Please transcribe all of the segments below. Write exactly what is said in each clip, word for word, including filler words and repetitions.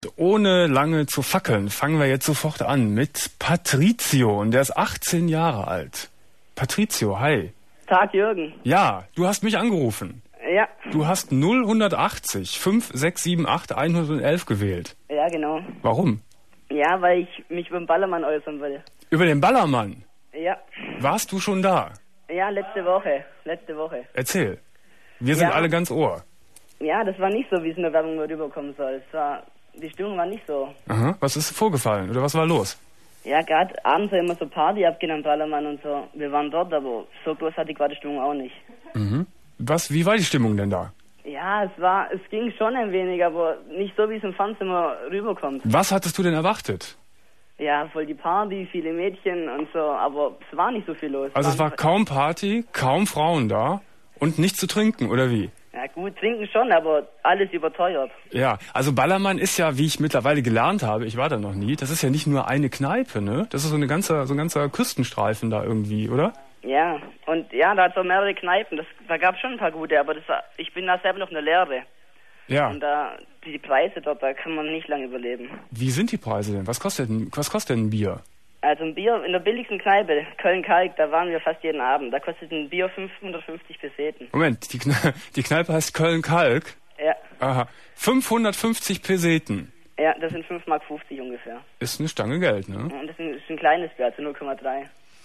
Ohne lange zu fackeln, fangen wir jetzt sofort an mit Patrizio. Und der ist achtzehn Jahre alt. Patrizio, hi. Tag, Jürgen. Ja, du hast mich angerufen. Ja. Du hast null achtzig fünf sechs sieben acht hundertelf gewählt. Ja, genau. Warum? Ja, weil ich mich über den Ballermann äußern will. Über den Ballermann? Ja. Warst du schon da? Ja, letzte Woche. Letzte Woche. Erzähl. Wir sind Ja. alle ganz Ohr. Ja, das war nicht so, wie es in der Werbung rüberkommen soll. Es war, die Stimmung war nicht so. Aha. Was ist vorgefallen oder was war los? Ja, gerade abends war immer so Party abgehen am Ballermann und so. Wir waren dort, aber so großartig war die Stimmung auch nicht. Mhm. Was, wie war die Stimmung denn da? Ja, es war, es ging schon ein wenig, aber nicht so, wie es im Fernsehen immer rüberkommt. Was hattest du denn erwartet? Ja, voll die Party, viele Mädchen und so, aber es war nicht so viel los. Also es war kaum Party, kaum Frauen da und nichts zu trinken, oder wie? Ja gut, trinken schon, aber alles überteuert. Ja, also Ballermann ist ja, wie ich mittlerweile gelernt habe, ich war da noch nie, das ist ja nicht nur eine Kneipe, ne? Das ist so, eine ganze, so ein ganzer Küstenstreifen da irgendwie, oder? Ja, und ja, da hat es auch mehrere Kneipen, das, da gab es schon ein paar gute, aber das, war- ich bin da selber noch in der Lehre. Ja. Und da, die Preise dort, da kann man nicht lange überleben. Wie sind die Preise denn? Was kostet denn, was kostet denn ein Bier? Also ein Bier in der billigsten Kneipe, Köln-Kalk, da waren wir fast jeden Abend. Da kostet ein Bier fünfhundertfünfzig Peseten. Moment, die, Kne die Kneipe heißt Köln-Kalk? Ja, Aha. fünfhundertfünfzig Peseten. ja, das sind fünf Mark fünfzig ungefähr. Ist eine Stange Geld, ne? Und das ist ein, ist ein kleines Bier, also null Komma drei.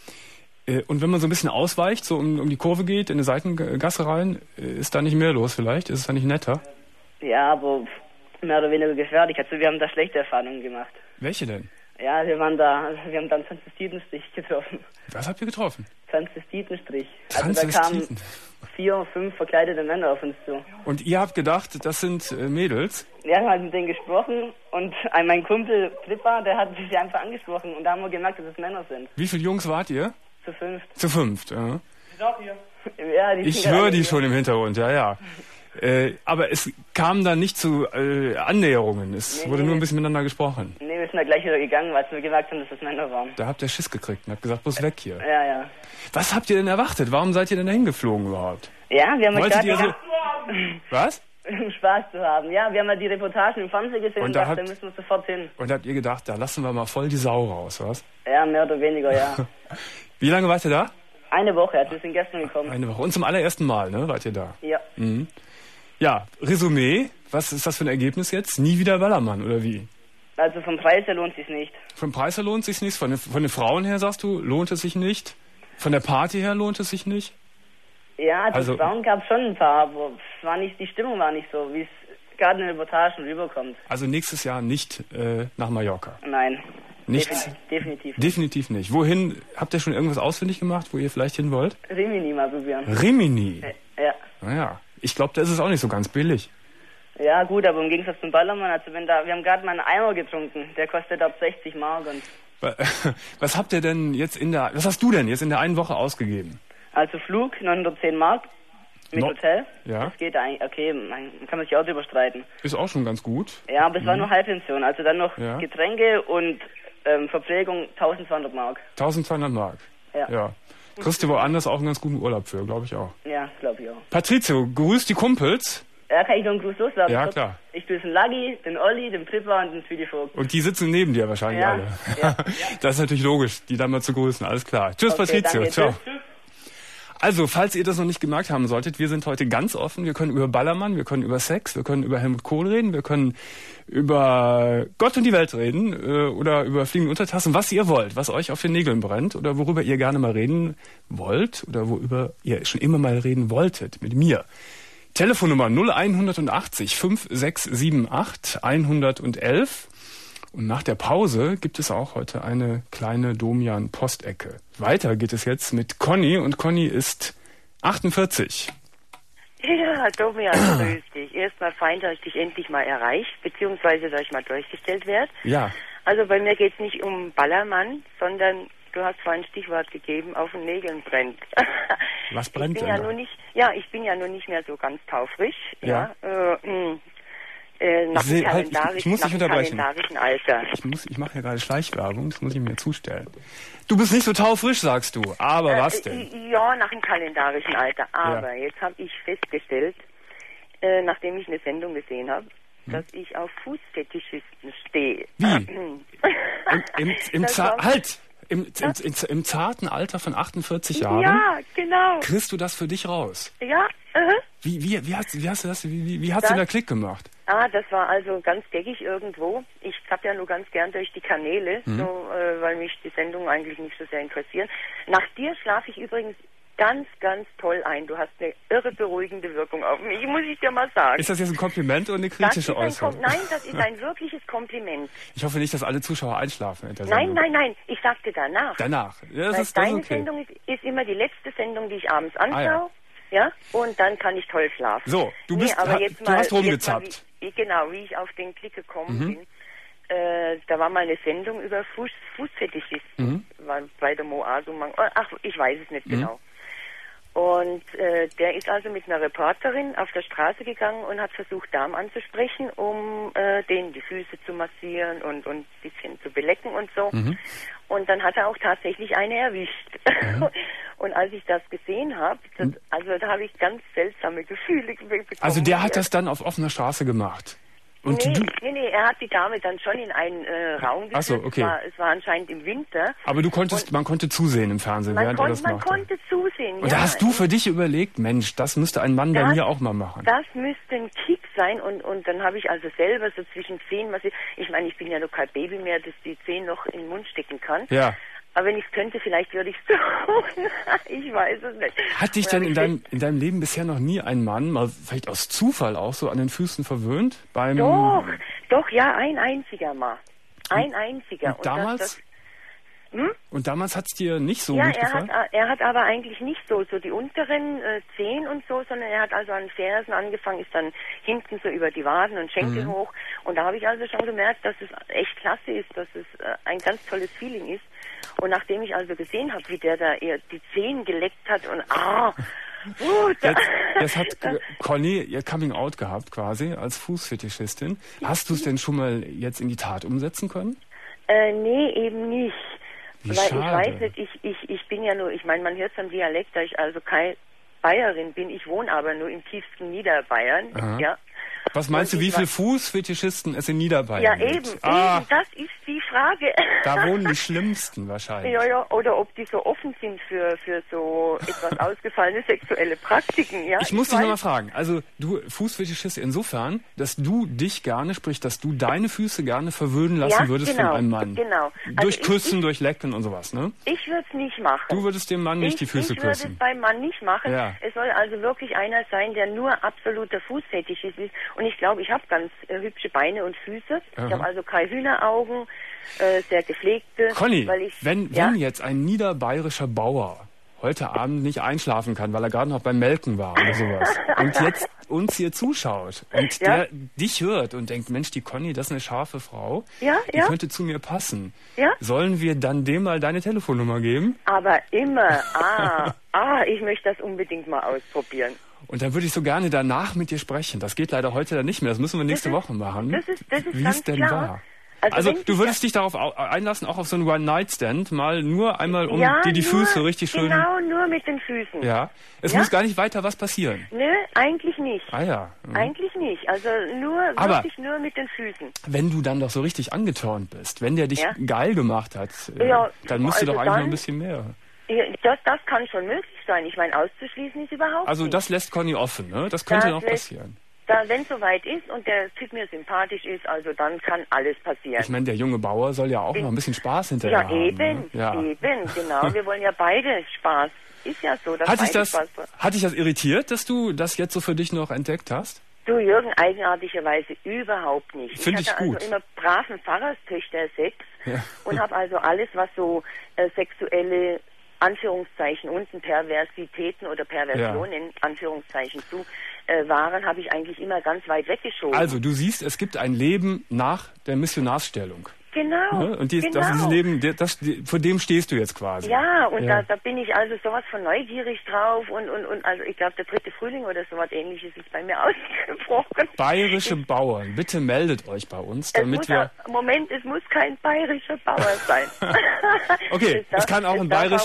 Äh, Und wenn man so ein bisschen ausweicht, so um, um die Kurve geht, in eine Seitengasse rein, äh, ist da nicht mehr los vielleicht? Ist es da nicht netter? Ja, aber mehr oder weniger gefährlich. Also wir haben da schlechte Erfahrungen gemacht. Welche denn? Ja, wir waren da, wir haben dann Transvestitenstrich getroffen. Was habt ihr getroffen? Transvestitenstrich. Also da kamen Transvestiten. vier, fünf verkleidete Männer auf uns zu. Und ihr habt gedacht, das sind äh, Mädels? Wir haben halt mit denen gesprochen und ein, mein Kumpel Flipper, der hat sich einfach angesprochen und da haben wir gemerkt, dass es Männer sind. Wie viele Jungs wart ihr? Zu fünft. Zu fünft, ja. Ja, die Ich sind höre gerade- die schon im Hintergrund, ja, ja. Äh, aber es kam dann nicht zu äh, Annäherungen. Es Nee, wurde nee, nur ein nee. bisschen miteinander gesprochen. Nee, wir sind da gleich wieder gegangen, weil wir gemerkt haben, dass das Männer waren. Da habt ihr Schiss gekriegt und habt gesagt, bloß weg hier. Ja, ja. Was habt ihr denn erwartet? Warum seid ihr denn dahin geflogen überhaupt? Ja, wir haben halt Wolltet gerade ihr so... gedacht, Was? um Spaß zu haben. Ja, wir haben halt die Reportagen im Fernsehen gesehen Und und, da dachten, hat- da müssen wir sofort hin. Und habt ihr gedacht, da lassen wir mal voll die Sau raus, was? Ja, mehr oder weniger, ja. Wie lange wart ihr da? Eine Woche, also wir sind gestern gekommen. Eine Woche. Und zum allerersten Mal, ne, wart ihr da? Ja. Mhm. Ja, Resümee, was ist das für ein Ergebnis jetzt? Nie wieder Ballermann, oder wie? Also vom Preis her lohnt sich's nicht. Vom Preis her lohnt es sich nicht, von den, von den Frauen her, sagst du, lohnt es sich nicht? Von der Party her lohnt es sich nicht? Ja, also, Also- Frauen gab es schon ein paar, aber es war nicht, die Stimmung war nicht so, wie es gerade in den Reportagen rüberkommt. Also nächstes Jahr nicht äh, nach Mallorca. Nein. Nicht? Definitiv, definitiv. Definitiv nicht. Wohin, habt ihr schon irgendwas ausfindig gemacht, wo ihr vielleicht hin wollt? Rimini mal probieren. Rimini. Ja. Naja, ich glaube, da ist es auch nicht so ganz billig. Ja, gut, aber im Gegensatz zum Ballermann, also wenn da, wir haben gerade mal einen Eimer getrunken, der kostet ab sechzig Mark und, Was habt ihr denn jetzt in der, was hast du denn jetzt in der einen Woche ausgegeben? also Flug neunhundertzehn Mark mit No- Hotel. Ja. Das geht eigentlich, okay, man kann man sich auch drüber streiten. Ist auch schon ganz gut. Ja, aber es war nur Halbpension, also dann noch Ja. Getränke und ähm, Verpflegung eintausendzweihundert Mark. eintausendzweihundert Mark. Ja. Ja. Kriegst du woanders auch einen ganz guten Urlaub für, glaube ich auch. Ja, glaube ich auch. Patrizio, grüß die Kumpels. Ja, kann ich noch einen Gruß loslassen? Ja, kurz? klar. Ich grüße den Laggi, den Olli, den Pripper und den Tweety Vogt. Und die sitzen neben dir wahrscheinlich Ja, alle. ja. Das ist natürlich logisch, die dann mal zu grüßen. Alles klar. Tschüss, Okay, Patrizio. danke, Ciao. tschüss. Also, falls ihr das noch nicht gemerkt haben solltet, wir sind heute ganz offen. Wir können über Ballermann, wir können über Sex, wir können über Helmut Kohl reden, wir können über Gott und die Welt reden äh, oder über fliegende Untertassen, was ihr wollt, was euch auf den Nägeln brennt oder worüber ihr gerne mal reden wollt oder worüber ihr schon immer mal reden wolltet mit mir. Telefonnummer null achtzig fünf sechs sieben acht hundertelf. Und nach der Pause gibt es auch heute eine kleine Domian-Postecke. Weiter geht es jetzt mit Conny und Conny ist achtundvierzig. Ja, Domian, grüß dich. Erstmal fein, dass ich dich endlich mal erreicht, beziehungsweise dass ich mal durchgestellt werde. Ja, Also bei mir geht es nicht um Ballermann, sondern du hast vorhin ein Stichwort gegeben, auf den Nägeln brennt. was brennt ich bin denn ja da? nur nicht, ja, ich bin ja nur nicht mehr so ganz taufrisch. Ja. Ja. Äh, mh, äh, nach Ich seh- dem halt, ich- kalendarischen, ich muss dich nach dem unterbrechen. kalendarischen Alter. Ich muss, ich mache ja gerade Schleichwerbung, das muss ich mir zustellen. Du bist nicht so taufrisch, sagst du. Aber was denn? Äh, ja, nach dem kalendarischen Alter. Aber Ja. jetzt habe ich festgestellt, äh, nachdem ich eine Sendung gesehen habe, dass ich auf Fußfetischisten stehe. Wie? Im, im, im Das Za- war- halt! Im, im, im, im zarten Alter von achtundvierzig Jahren Ja, genau. kriegst du das für dich raus. Ja, äh. Wie, wie, wie, hast, wie hast du das, wie, wie, wie hast du Das- da Klick gemacht? Ah, das war also ganz geckig irgendwo. Ich zapp ja nur ganz gern durch die Kanäle, Mhm. so, äh, weil mich die Sendungen eigentlich nicht so sehr interessieren. Nach dir schlafe ich übrigens ganz, ganz toll ein. Du hast eine irre beruhigende Wirkung auf mich, muss ich dir mal sagen. Ist das jetzt ein Kompliment oder eine Das ist kritische ein Äußerung? Kom- Nein, das ist ein wirkliches Kompliment. Ich hoffe nicht, dass alle Zuschauer einschlafen in der Nein, Sendung. nein, nein, ich sagte danach. Danach. Ja, das Weil ist, das ist deine okay. Sendung ist, ist immer die letzte Sendung, die ich abends anschaue. Ah, ja. Ja, und dann kann ich toll schlafen. So, du bist- aber ha- jetzt du mal, hast rumgezappt. Jetzt mal, wie, genau, wie ich auf den Klick gekommen Mhm. bin. Äh, da war mal eine Sendung über Fuß, Fußfetischisten. Mhm. War bei der Moaso. Ach, ich weiß es nicht Mhm. genau. Und äh, der ist also mit einer Reporterin auf der Straße gegangen und hat versucht, Damen anzusprechen, um äh, denen die Füße zu massieren und, und ein bisschen zu belecken und so. Mhm. Und dann hat er auch tatsächlich eine erwischt. Mhm. Und als ich das gesehen habe, also da habe ich ganz seltsame Gefühle bekommen. Also der hat das dann auf offener Straße gemacht. Und nee, du, nee, nee, er hat die Dame dann schon in einen äh, Raum geführt. Ach so, okay. Es war, es war anscheinend im Winter. aber du konntest, man konnte zusehen im Fernsehen, Man, während er kon das man machte. konnte zusehen, Und ja. da hast du für dich überlegt, Mensch, das müsste ein Mann bei Das- mir auch mal machen. Das müsste ein Kick sein und, und dann habe ich also selber so zwischen Zehen, was ich, ich meine, ich bin ja noch kein Baby mehr, das die Zehen noch in den Mund stecken kann. Ja. Aber wenn ich es könnte, vielleicht würde ich es tun. Ich weiß es nicht. Hat dich Und denn hab in ich deinem, in deinem Leben bisher noch nie ein Mann, mal vielleicht aus Zufall auch so an den Füßen verwöhnt? Beim Doch, doch, ja, ein einziger Mal. Ein einziger. Und damals? Das, das, hm? Und damals hat's dir nicht so Ja, gut er gefallen? hat, er hat aber eigentlich nicht so, so die unteren äh, Zehen und so, sondern er hat also an Fersen angefangen, ist dann hinten so über die Waden und Schenkel Mhm. hoch. Und da habe ich also schon gemerkt, dass es echt klasse ist, dass es äh, ein ganz tolles Feeling ist. Und nachdem ich also gesehen habe, wie der da eher die Zehen geleckt hat und ah, uh, da, Jetzt, jetzt hat äh, Conny ihr Coming Out gehabt quasi als Fußfetischistin. Hast du es denn schon mal jetzt in die Tat umsetzen können? äh, nee, eben nicht. Wie Weil schade. ich weiß nicht, ich, ich, ich bin ja nur, ich meine, man hört es am Dialekt, da ich also keine Bayerin bin, ich wohne aber nur im tiefsten Niederbayern, Aha. ja. Was meinst Und du, wie ich viele weiß- Fußfetischisten es in Niederbayern Ja, gibt? eben, Ah, eben, das ist die Frage. da wohnen die Schlimmsten wahrscheinlich. Ja, ja, oder ob die so offen sind für, für so etwas ausgefallene sexuelle Praktiken, ja. Ich muss dich weiß- nochmal fragen, also du Fußfetischist insofern, dass du dich gerne, sprich, dass du deine Füße gerne verwöhnen lassen Ja, würdest genau, von einem Mann. genau. Also Durch ich- Küssen, durch Lecken und sowas, ne? Ich würde es nicht machen. Du würdest dem Mann nicht ich, die Füße ich würde es küssen. beim Mann nicht machen. Ja. Es soll also wirklich einer sein, der nur absoluter Fußfetischist ist. Und ich glaube, ich habe ganz äh, hübsche Beine und Füße. Aha. Ich habe also keine Hühneraugen, äh, sehr gepflegte. Conny, weil ich, wenn, ja, wenn jetzt ein niederbayerischer Bauer heute Abend nicht einschlafen kann, weil er gerade noch beim Melken war oder sowas und jetzt uns hier zuschaut und Ja. der dich hört und denkt, Mensch, die Conny, das ist eine scharfe Frau, Ja, die ja. könnte zu mir passen. Ja. Sollen wir dann dem mal deine Telefonnummer geben? aber immer, ah, ah, ich möchte das unbedingt mal ausprobieren. Und dann würde ich so gerne danach mit dir sprechen. Das geht leider heute dann nicht mehr. Das müssen wir nächste ist- Woche machen. das ist- das ist Wie ganz es denn klar. war. Also Also, wenn du sich würdest dich darauf au- einlassen, auch auf so einen One-Night-Stand, mal nur einmal, um ja, dir die nur, Füße richtig schön... Genau, nur mit den Füßen. Ja. Es Ja? muss gar nicht weiter was passieren. Nö, eigentlich nicht. Ah ja. Mhm. Eigentlich nicht. Also nur, Aber- wirklich nur mit den Füßen. Wenn du dann doch so richtig angeturnt bist, wenn der dich Ja. geil gemacht hat, äh, Ja, dann musst du also doch eigentlich noch dann- ein bisschen mehr. Ja, Das, das kann schon möglich sein. Ich meine, auszuschließen ist überhaupt Also nicht. das lässt Conny offen, ne? Das könnte Das noch lässt- passieren. Da, wenn es soweit ist und der Typ mir sympathisch ist, also dann kann alles passieren. Ich meine, der junge Bauer soll ja auch noch ein bisschen Spaß hinterher ja, haben. eben, Ne? Ja. eben, genau. Wir wollen ja beide Spaß. Ist ja so, dass Hat dich, beide das, Spaß haben. hat dich das irritiert, dass du das jetzt so für dich noch entdeckt hast? Du, Jürgen, eigenartigerweise überhaupt nicht. Find ich ich hatte gut. also immer braven Pfarrerstöchter Sex Ja. und habe also alles, was so äh, sexuelle Anführungszeichen unten Perversitäten oder Perversionen Anführungszeichen zu äh, waren, habe ich eigentlich immer ganz weit weggeschoben. Also, du siehst, es gibt ein Leben nach der Missionarsstellung. genau, Ne? Und dies, genau. das, dieses Leben, der- das, die- vor dem stehst du jetzt quasi. Ja, und Ja. Da, da bin ich also sowas von neugierig drauf und, und, und also ich glaube, der dritte Frühling oder sowas ähnliches ist bei mir ausgebrochen. Bayerische Bauern, bitte meldet euch bei uns, Es damit muss, wir... Moment, es muss kein bayerischer Bauer sein. Okay, darf- es kann auch ein darf bayerischer,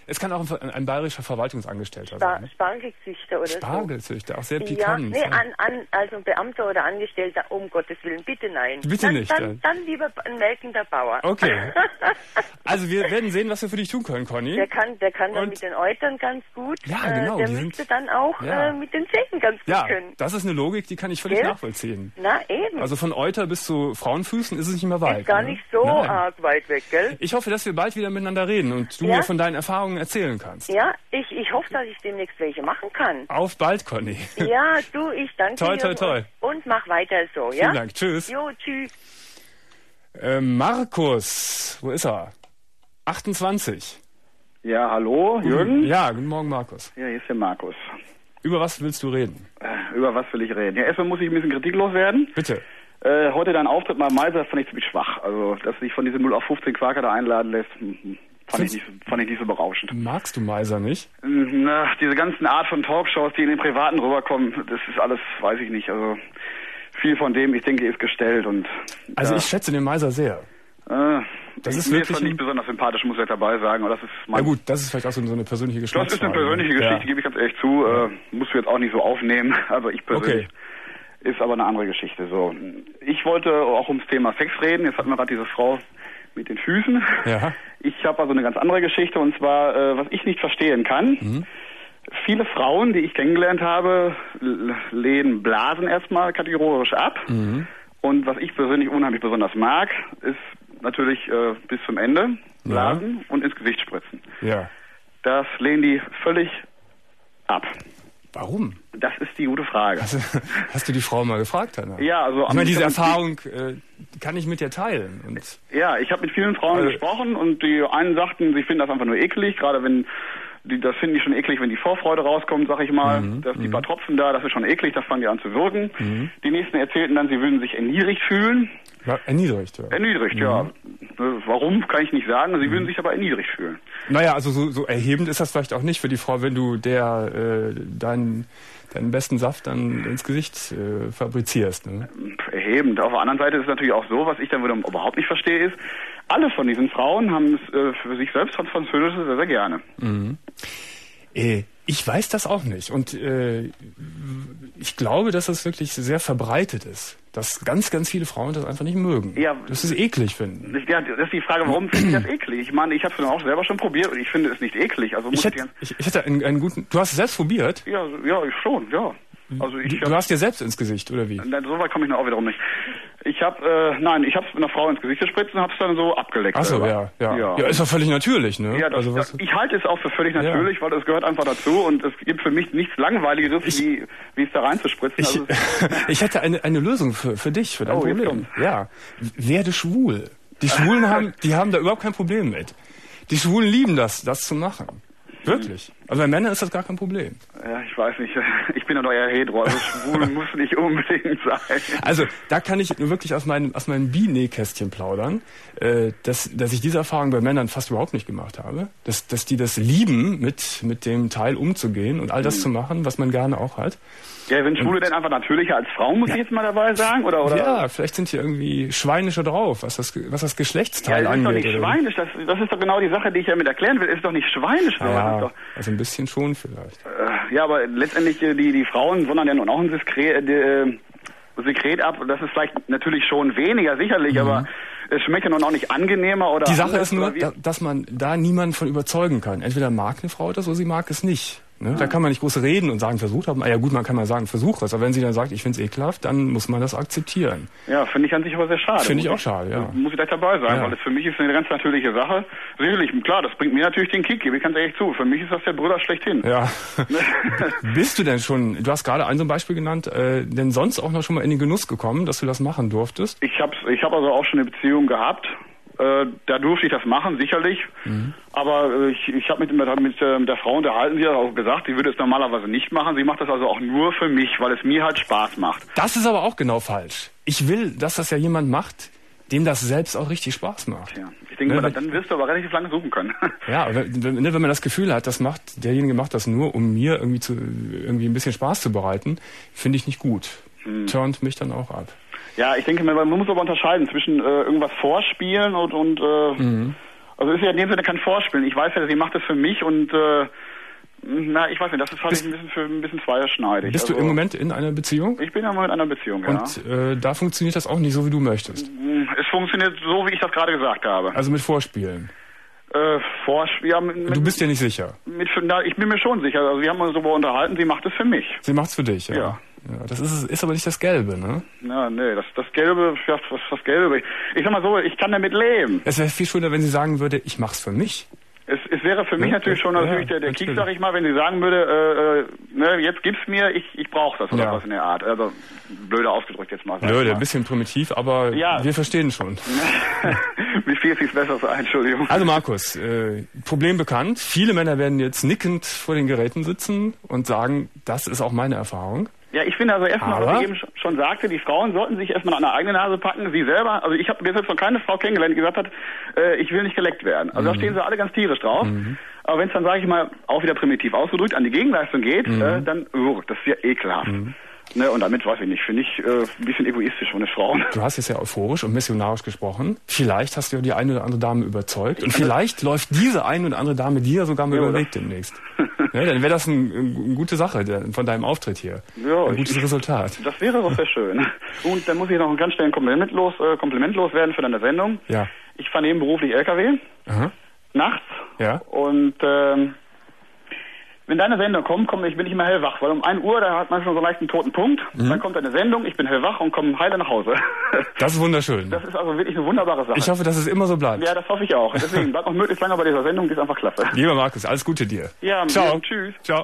Es kann auch ein, ein bayerischer Verwaltungsangestellter Spa sein. Ne? Spargelzüchter oder Spargelzüchter, auch sehr so. pikant. Ja, nee, an, an, also ein Beamter oder Angestellter, um Gottes Willen, bitte nein. Bitte dann, nicht. Dann, Ja. dann lieber ein melkender Bauer. Okay. Also wir werden sehen, was wir für dich tun können, Conny. Der kann, der kann dann Und- mit den Eutern ganz gut. Ja, genau, Äh, der die müsste sind- dann auch Ja. äh, mit den Zähnen ganz gut Ja, können. das ist eine Logik, die kann ich völlig Gell? nachvollziehen. Na eben. Also von Euter bis zu Frauenfüßen ist es nicht mehr weit. ist gar ne? nicht so Nein. arg weit weg, gell? Ich hoffe, dass wir bald wieder miteinander reden und du Ja? mir von deinen Erfahrungen erzählen kannst. Ja, ich, ich hoffe, dass ich demnächst welche machen kann. Auf bald, Conny. Ja, du, ich danke Toi, dir. toi, toi. Und, und mach weiter so, ja? Vielen Dank. Tschüss. Jo, tschüss. Äh, Markus, wo ist er? achtundzwanzig. Ja, hallo, Jürgen? Ja, guten Morgen, Markus. Ja, hier ist der Markus. Über was willst du reden? Äh, über was will ich reden? Ja, erstmal muss ich ein bisschen kritiklos werden. Bitte. Äh, heute dein Auftritt mal Meiser fand ich ziemlich schwach. Also, dass sich von diesem null auf fünfzehn Quaker da einladen lässt, hm, hm, fand, ich nicht, so- fand ich nicht so berauschend. Magst du Meiser nicht? Hm, Na, diese ganzen Art von Talkshows, die in den Privaten rüberkommen, das ist alles, weiß ich nicht. Also, viel von dem, ich denke, ist gestellt und... Also ja, ich schätze den Meiser sehr. äh, Das ist mir wirklich ist das nicht ein- besonders sympathisch, muss ich dabei sagen. Aber das ist mein Ja gut, das ist vielleicht auch so so eine persönliche Das Geschmacksfrage. ist eine persönliche Geschichte, Ja. gebe ich ganz ehrlich zu. Äh, musst du jetzt auch nicht so aufnehmen, aber ich persönlich. Okay. Ist aber eine andere Geschichte. So, ich wollte auch ums Thema Sex reden. Jetzt hatten wir gerade diese Frau mit den Füßen. Ja. Ich habe also eine ganz andere Geschichte und zwar, äh, was ich nicht verstehen kann. Mhm. Viele Frauen, die ich kennengelernt habe, l- lehnen Blasen erstmal kategorisch ab. Mhm. Und was ich persönlich unheimlich besonders mag, ist natürlich äh, bis zum Ende Blasen und ins Gesicht spritzen. Ja. Das lehnen die völlig ab. Warum? Das ist die gute Frage. Hast, hast du die Frau mal gefragt, Hanna? Ja, also Ich meine, diese am- Erfahrung äh, kann ich mit dir teilen. Und Ja, ich habe mit vielen Frauen Also- gesprochen und die einen sagten, sie finden das einfach nur eklig, gerade wenn die, das finden die schon eklig, wenn die Vorfreude rauskommt, sag ich mal, Mhm, dass die paar Tropfen da, das ist schon eklig, das fangen die an zu wirken. Mhm. Die nächsten erzählten dann, sie würden sich erniedrigt fühlen. ja, erniedrigt. Ja. Erniedrigt, ja. Äh, Warum, kann ich nicht sagen, sie würden sich aber erniedrigt fühlen. Naja, also so, so erhebend ist das vielleicht auch nicht für die Frau, wenn du der äh, deinen deinen besten Saft dann ins Gesicht äh, fabrizierst. Ne? Erhebend. Auf der anderen Seite ist es natürlich auch so, was ich dann wiederum überhaupt nicht verstehe, ist, alle von diesen Frauen haben es äh, für sich selbst von Französisches sehr, sehr gerne. Mhm. Äh, ich weiß das auch nicht. Und äh, ich glaube, dass das wirklich sehr verbreitet ist. Dass ganz, ganz viele Frauen das einfach nicht mögen. Ja. Dass sie es eklig finden. Das, ja, das ist die Frage, warum finde ich das eklig? Ich meine, ich habe es dann auch selber schon probiert und ich finde es nicht eklig. Also muss Ich ich, hätte, ich, ich hätte einen, einen guten... Du hast es selbst probiert? ja, ja, ich schon, ja. Also ich Du, du hab, hast dir selbst ins Gesicht, oder wie? nein, so weit komme ich noch auch wiederum nicht. Ich habe, äh, nein, ich habe es einer Frau ins Gesicht gespritzt und habe es dann so abgeleckt. Ach so, selber. ja, ja. Ja, Ja, ist doch völlig natürlich, ne? Ja, das, also was, das, ich halte es auch für völlig natürlich, weil es gehört einfach dazu und es gibt für mich nichts Langweiligeres, Ich- wie, wie es da reinzuspritzen. ich, Also, ich hätte eine, eine Lösung für, für dich, für dein Oh, jetzt Problem. Ja, werde schwul. Die Schwulen haben, die haben da überhaupt kein Problem mit. Die Schwulen lieben das, das zu machen. Wirklich. Also bei Männern ist das gar kein Problem. ja, ich weiß nicht, ich bin ja doch eher hetero, also schwul muss nicht unbedingt sein. Also da kann ich nur wirklich aus meinem aus meinem Bi-Nähkästchen plaudern, äh, dass dass ich diese Erfahrung bei Männern fast überhaupt nicht gemacht habe, dass dass die das lieben, mit mit dem Teil umzugehen und all das Mhm. zu machen, was man gerne auch hat. Ja, sind Schwule denn einfach natürlicher als Frauen, muss ich jetzt mal dabei sagen? Oder, oder? Ja, vielleicht sind die irgendwie schweinischer drauf, was das was das Ja, Geschlechtsteil das ist doch angeht. nicht oder- schweinisch, das, das ist doch genau die Sache, die ich ja mit erklären will. Es ist doch nicht schweinisch, sowas. Ja, Ist doch, also ein bisschen schon vielleicht. äh, ja, aber letztendlich äh, die, die Frauen sondern ja nun auch ein Sekret, äh, Sekret ab. Das ist vielleicht natürlich schon weniger, sicherlich, aber es schmeckt ja nun auch nicht angenehmer oder Die Sache anders, ist nur, oder wie? da, dass man da niemanden von überzeugen kann. Entweder mag eine Frau das oder sie mag es nicht. Ne? Da kann man nicht groß reden und sagen, versucht haben. Ah ja gut, man kann mal sagen, versuch es. Aber wenn sie dann sagt, ich finde es ekelhaft, dann muss man das akzeptieren. Ja, finde ich an sich aber sehr schade. Finde ich Muss auch schade, ja. Muss ich gleich dabei sein, Ja. weil es für mich ist eine ganz natürliche Sache. Sicherlich, klar, das bringt mir natürlich den Kick, gebe ich ganz ehrlich zu. Für mich ist das der Brüder schlechthin. Ja. Bist du denn schon, du hast gerade ein so ein Beispiel genannt, äh, denn sonst auch noch schon mal in den Genuss gekommen, dass du das machen durftest? Ich habe ich hab also auch schon eine Beziehung gehabt. Äh, da durfte ich das machen, sicherlich. Mhm. Aber äh, ich, ich habe mit, mit, mit äh, der Frau unterhalten, sie hat auch gesagt, sie würde es normalerweise nicht machen. Sie macht das also auch nur für mich, weil es mir halt Spaß macht. Das ist aber auch genau falsch. Ich will, dass das ja jemand macht, dem das selbst auch richtig Spaß macht. Ja. Ich denke Ne, mal, wenn- dann wirst du aber relativ lange suchen können. Ja, wenn, wenn, ne, wenn man das Gefühl hat, das macht, derjenige macht das nur, um mir irgendwie zu, irgendwie ein bisschen Spaß zu bereiten, finde ich nicht gut. Hm. Turnt mich dann auch ab. Ja, ich denke, man, man muss aber unterscheiden zwischen äh, irgendwas vorspielen und, und äh, Also ist ja in dem Sinne kein Vorspielen. Ich weiß ja, sie macht das für mich und äh, na, ich weiß nicht, das ist halt ein bisschen für ein bisschen zweischneidig. Bist also, du im Moment in einer Beziehung? Ich bin ja im Moment in einer Beziehung, ja. Und äh, da funktioniert das auch nicht so, wie du möchtest? Es funktioniert so, wie ich das gerade gesagt habe. Also mit Vorspielen? Äh, Vorspielen. Ja, mit, mit, du bist dir nicht sicher? Mit, na, ich bin mir schon sicher. Also wir haben uns darüber unterhalten, sie macht es für mich. Sie macht es für dich, ja. Ja. Ja, das ist, ist aber nicht das Gelbe, ne? Ja, nee, das, das Gelbe, ja, was, das Gelbe. Ich, ich sag mal so, ich kann damit leben. Es wäre viel schöner, wenn sie sagen würde, ich mach's für mich. Es, es wäre für mich ja, natürlich schon ja, natürlich der, der natürlich. Kick, sag ich mal, wenn sie sagen würde, äh, ne, jetzt gib's mir, ich, ich brauche das oder ja. was in der Art. Also blöde ausgedrückt jetzt mal. Blöde, ein bisschen primitiv, aber ja. wir verstehen schon. Wie viel sieht's besser sein, Entschuldigung. Also Markus, äh, Problem bekannt. Viele Männer werden jetzt nickend vor den Geräten sitzen und sagen, das ist auch meine Erfahrung. Ja, ich finde also erstmal, Aber was ich eben schon sagte, die Frauen sollten sich erstmal an der eigene Nase packen. Sie selber, also ich habe bis jetzt noch keine Frau kennengelernt, die gesagt hat, äh, ich will nicht geleckt werden. Also mhm. da stehen sie alle ganz tierisch drauf. Mhm. Aber wenn es dann, sage ich mal, auch wieder primitiv ausgedrückt, an die Gegenleistung geht, mhm. äh, dann, uh, das ist ja ekelhaft. Mhm. Ne, und damit, weiß ich nicht, finde ich äh, ein bisschen egoistisch von den Frauen. Du hast jetzt ja euphorisch und missionarisch gesprochen. Vielleicht hast du ja die eine oder andere Dame überzeugt. Und vielleicht läuft diese eine oder andere Dame dir sogar mal über den Weg demnächst. Ja, dann wäre das ein, eine gute Sache der, von deinem Auftritt hier. Ja, ein gutes ich, Resultat. Das wäre doch sehr schön. Und dann muss ich noch ein ganz schnell ein Kompliment los, äh, Kompliment loswerden für deine Sendung. Ja. Ich fahre nebenberuflich L K W. Aha. Nachts. Ja. Und ähm, wenn deine Sendung kommt, komm, ich bin nicht mehr hellwach, weil um ein Uhr, da hat man schon so leicht einen toten Punkt. Mhm. Dann kommt eine Sendung, ich bin hellwach und komme heile nach Hause. Das ist wunderschön. Das ist also wirklich eine wunderbare Sache. Ich hoffe, dass es immer so bleibt. Ja, das hoffe ich auch. Deswegen, bleib noch möglichst lange bei dieser Sendung, die ist einfach klasse. Lieber Markus, alles Gute dir. Ja, ciao. Tschüss. Ciao.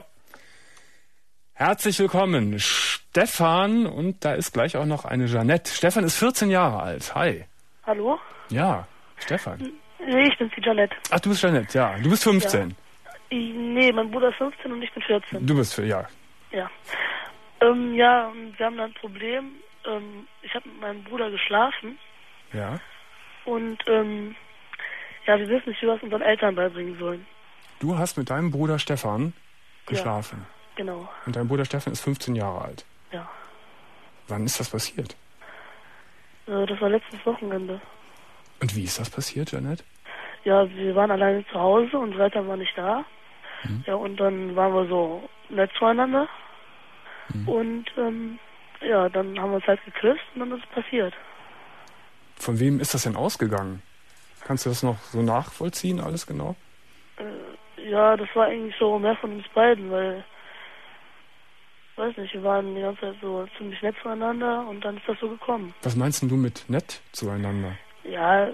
Herzlich willkommen, Stefan, und da ist gleich auch noch eine Jeanette. Stefan ist vierzehn Jahre alt. Hi. Hallo? Ja, Stefan. Nee, ich bin die Jeanette. Ach, du bist Jeanette, ja. Du bist fünfzehn. Ja. Ich, nee, mein Bruder ist fünfzehn und ich bin vierzehn. Du bist, für, ja. Ja. Ähm, ja, wir haben da ein Problem. Ähm, ich habe mit meinem Bruder geschlafen. Ja. Und, ähm, ja, wir wissen nicht, wie wir es unseren Eltern beibringen sollen. Du hast mit deinem Bruder Stefan geschlafen? Ja, genau. Und dein Bruder Stefan ist fünfzehn Jahre alt? Ja. Wann ist das passiert? Äh, das war letztes Wochenende. Und wie ist das passiert, Jeanette? Ja, wir waren alleine zu Hause, unsere Eltern waren nicht da. Mhm. Ja, und dann waren wir so nett zueinander. Mhm. Und, ähm, ja, dann haben wir uns halt geküsst und dann ist es passiert. Von wem ist das denn ausgegangen? Kannst du das noch so nachvollziehen, alles genau? Äh, ja, das war eigentlich so mehr von uns beiden, weil, weiß nicht, wir waren die ganze Zeit so ziemlich nett zueinander und dann ist das so gekommen. Was meinst denn du mit nett zueinander? Ja,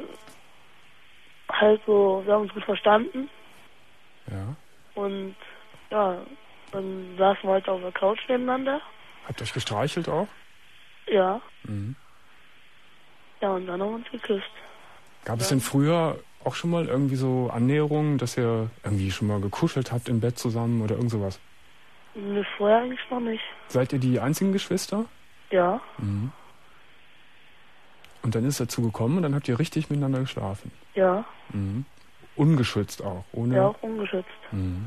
halt so, wir haben uns gut verstanden. Ja. Und ja, dann saßen wir halt auf der Couch nebeneinander. Habt ihr euch gestreichelt auch? Ja. Mhm. Ja, und dann haben wir uns geküsst. Gab ja. es denn früher auch schon mal irgendwie so Annäherungen, dass ihr irgendwie schon mal gekuschelt habt im Bett zusammen oder irgend sowas? Nee, vorher eigentlich noch nicht. Seid ihr die einzigen Geschwister? Ja. Mhm. Und dann ist es dazu gekommen und dann habt ihr richtig miteinander geschlafen? Ja. Mhm. Ungeschützt auch? Ohne... Ja, auch ungeschützt. Mhm.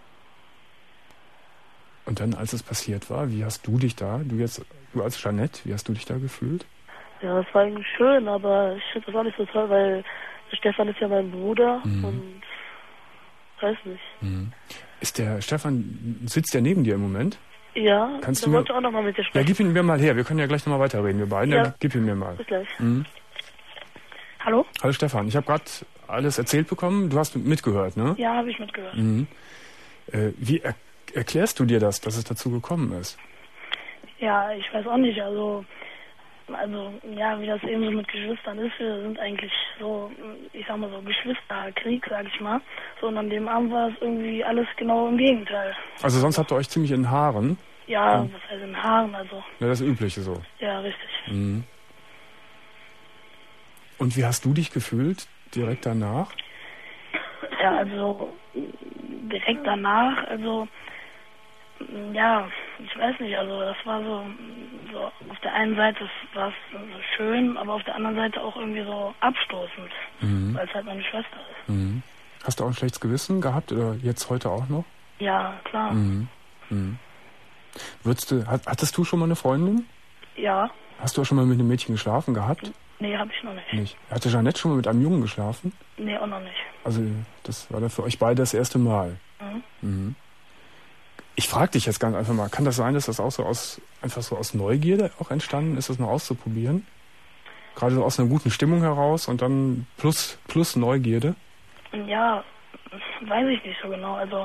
Und dann, als es passiert war, wie hast du dich da, du jetzt, du als Jeanette, wie hast du dich da gefühlt? Ja, das war eigentlich schön, aber ich finde das auch nicht so toll, weil Stefan ist ja mein Bruder mhm. und weiß nicht. Mhm. Ist der Stefan, sitzt der neben dir im Moment? Ja, kannst da du mir, wollte ich auch nochmal mit dir sprechen. Ja, gib ihn mir mal her, wir können ja gleich nochmal weiterreden, wir beiden. Ja. Ja, gib ihn mir mal. Bis gleich. Mhm. Hallo? Hallo Stefan, ich habe gerade alles erzählt bekommen, du hast mitgehört, ne? Ja, habe ich mitgehört. Mhm. Äh, wie er, erklärst du dir das, dass es dazu gekommen ist? Ja, ich weiß auch nicht, also... Also, ja, wie das eben so mit Geschwistern ist, wir sind eigentlich so, ich sag mal so, Geschwisterkrieg, sag ich mal. So, und an dem Abend war es irgendwie alles genau im Gegenteil. Also sonst habt ihr euch ziemlich in Haaren? Ja, ja. Was heißt in Haaren, also. Ja, das Übliche so. Ja, richtig. Mhm. Und wie hast du dich gefühlt direkt danach? Ja, also, direkt danach, also... Ja, ich weiß nicht, also das war so, so auf der einen Seite war es so schön, aber auf der anderen Seite auch irgendwie so abstoßend, mhm. weil es halt meine Schwester ist. Mhm. Hast du auch ein schlechtes Gewissen gehabt oder jetzt heute auch noch? Ja, klar. Mhm. Mhm. Würdest du, hattest du schon mal eine Freundin? Ja. Hast du auch schon mal mit einem Mädchen geschlafen gehabt? Nee, hab ich noch nicht. Nicht. Hatte Jeanette schon mal mit einem Jungen geschlafen? Nee, auch noch nicht. Also das war dann für euch beide das erste Mal. Mhm. Mhm. Ich frage dich jetzt ganz einfach mal, kann das sein, dass das auch so aus einfach so aus Neugierde auch entstanden ist, das mal auszuprobieren? Gerade so aus einer guten Stimmung heraus und dann plus plus Neugierde? Ja, weiß ich nicht so genau. Also,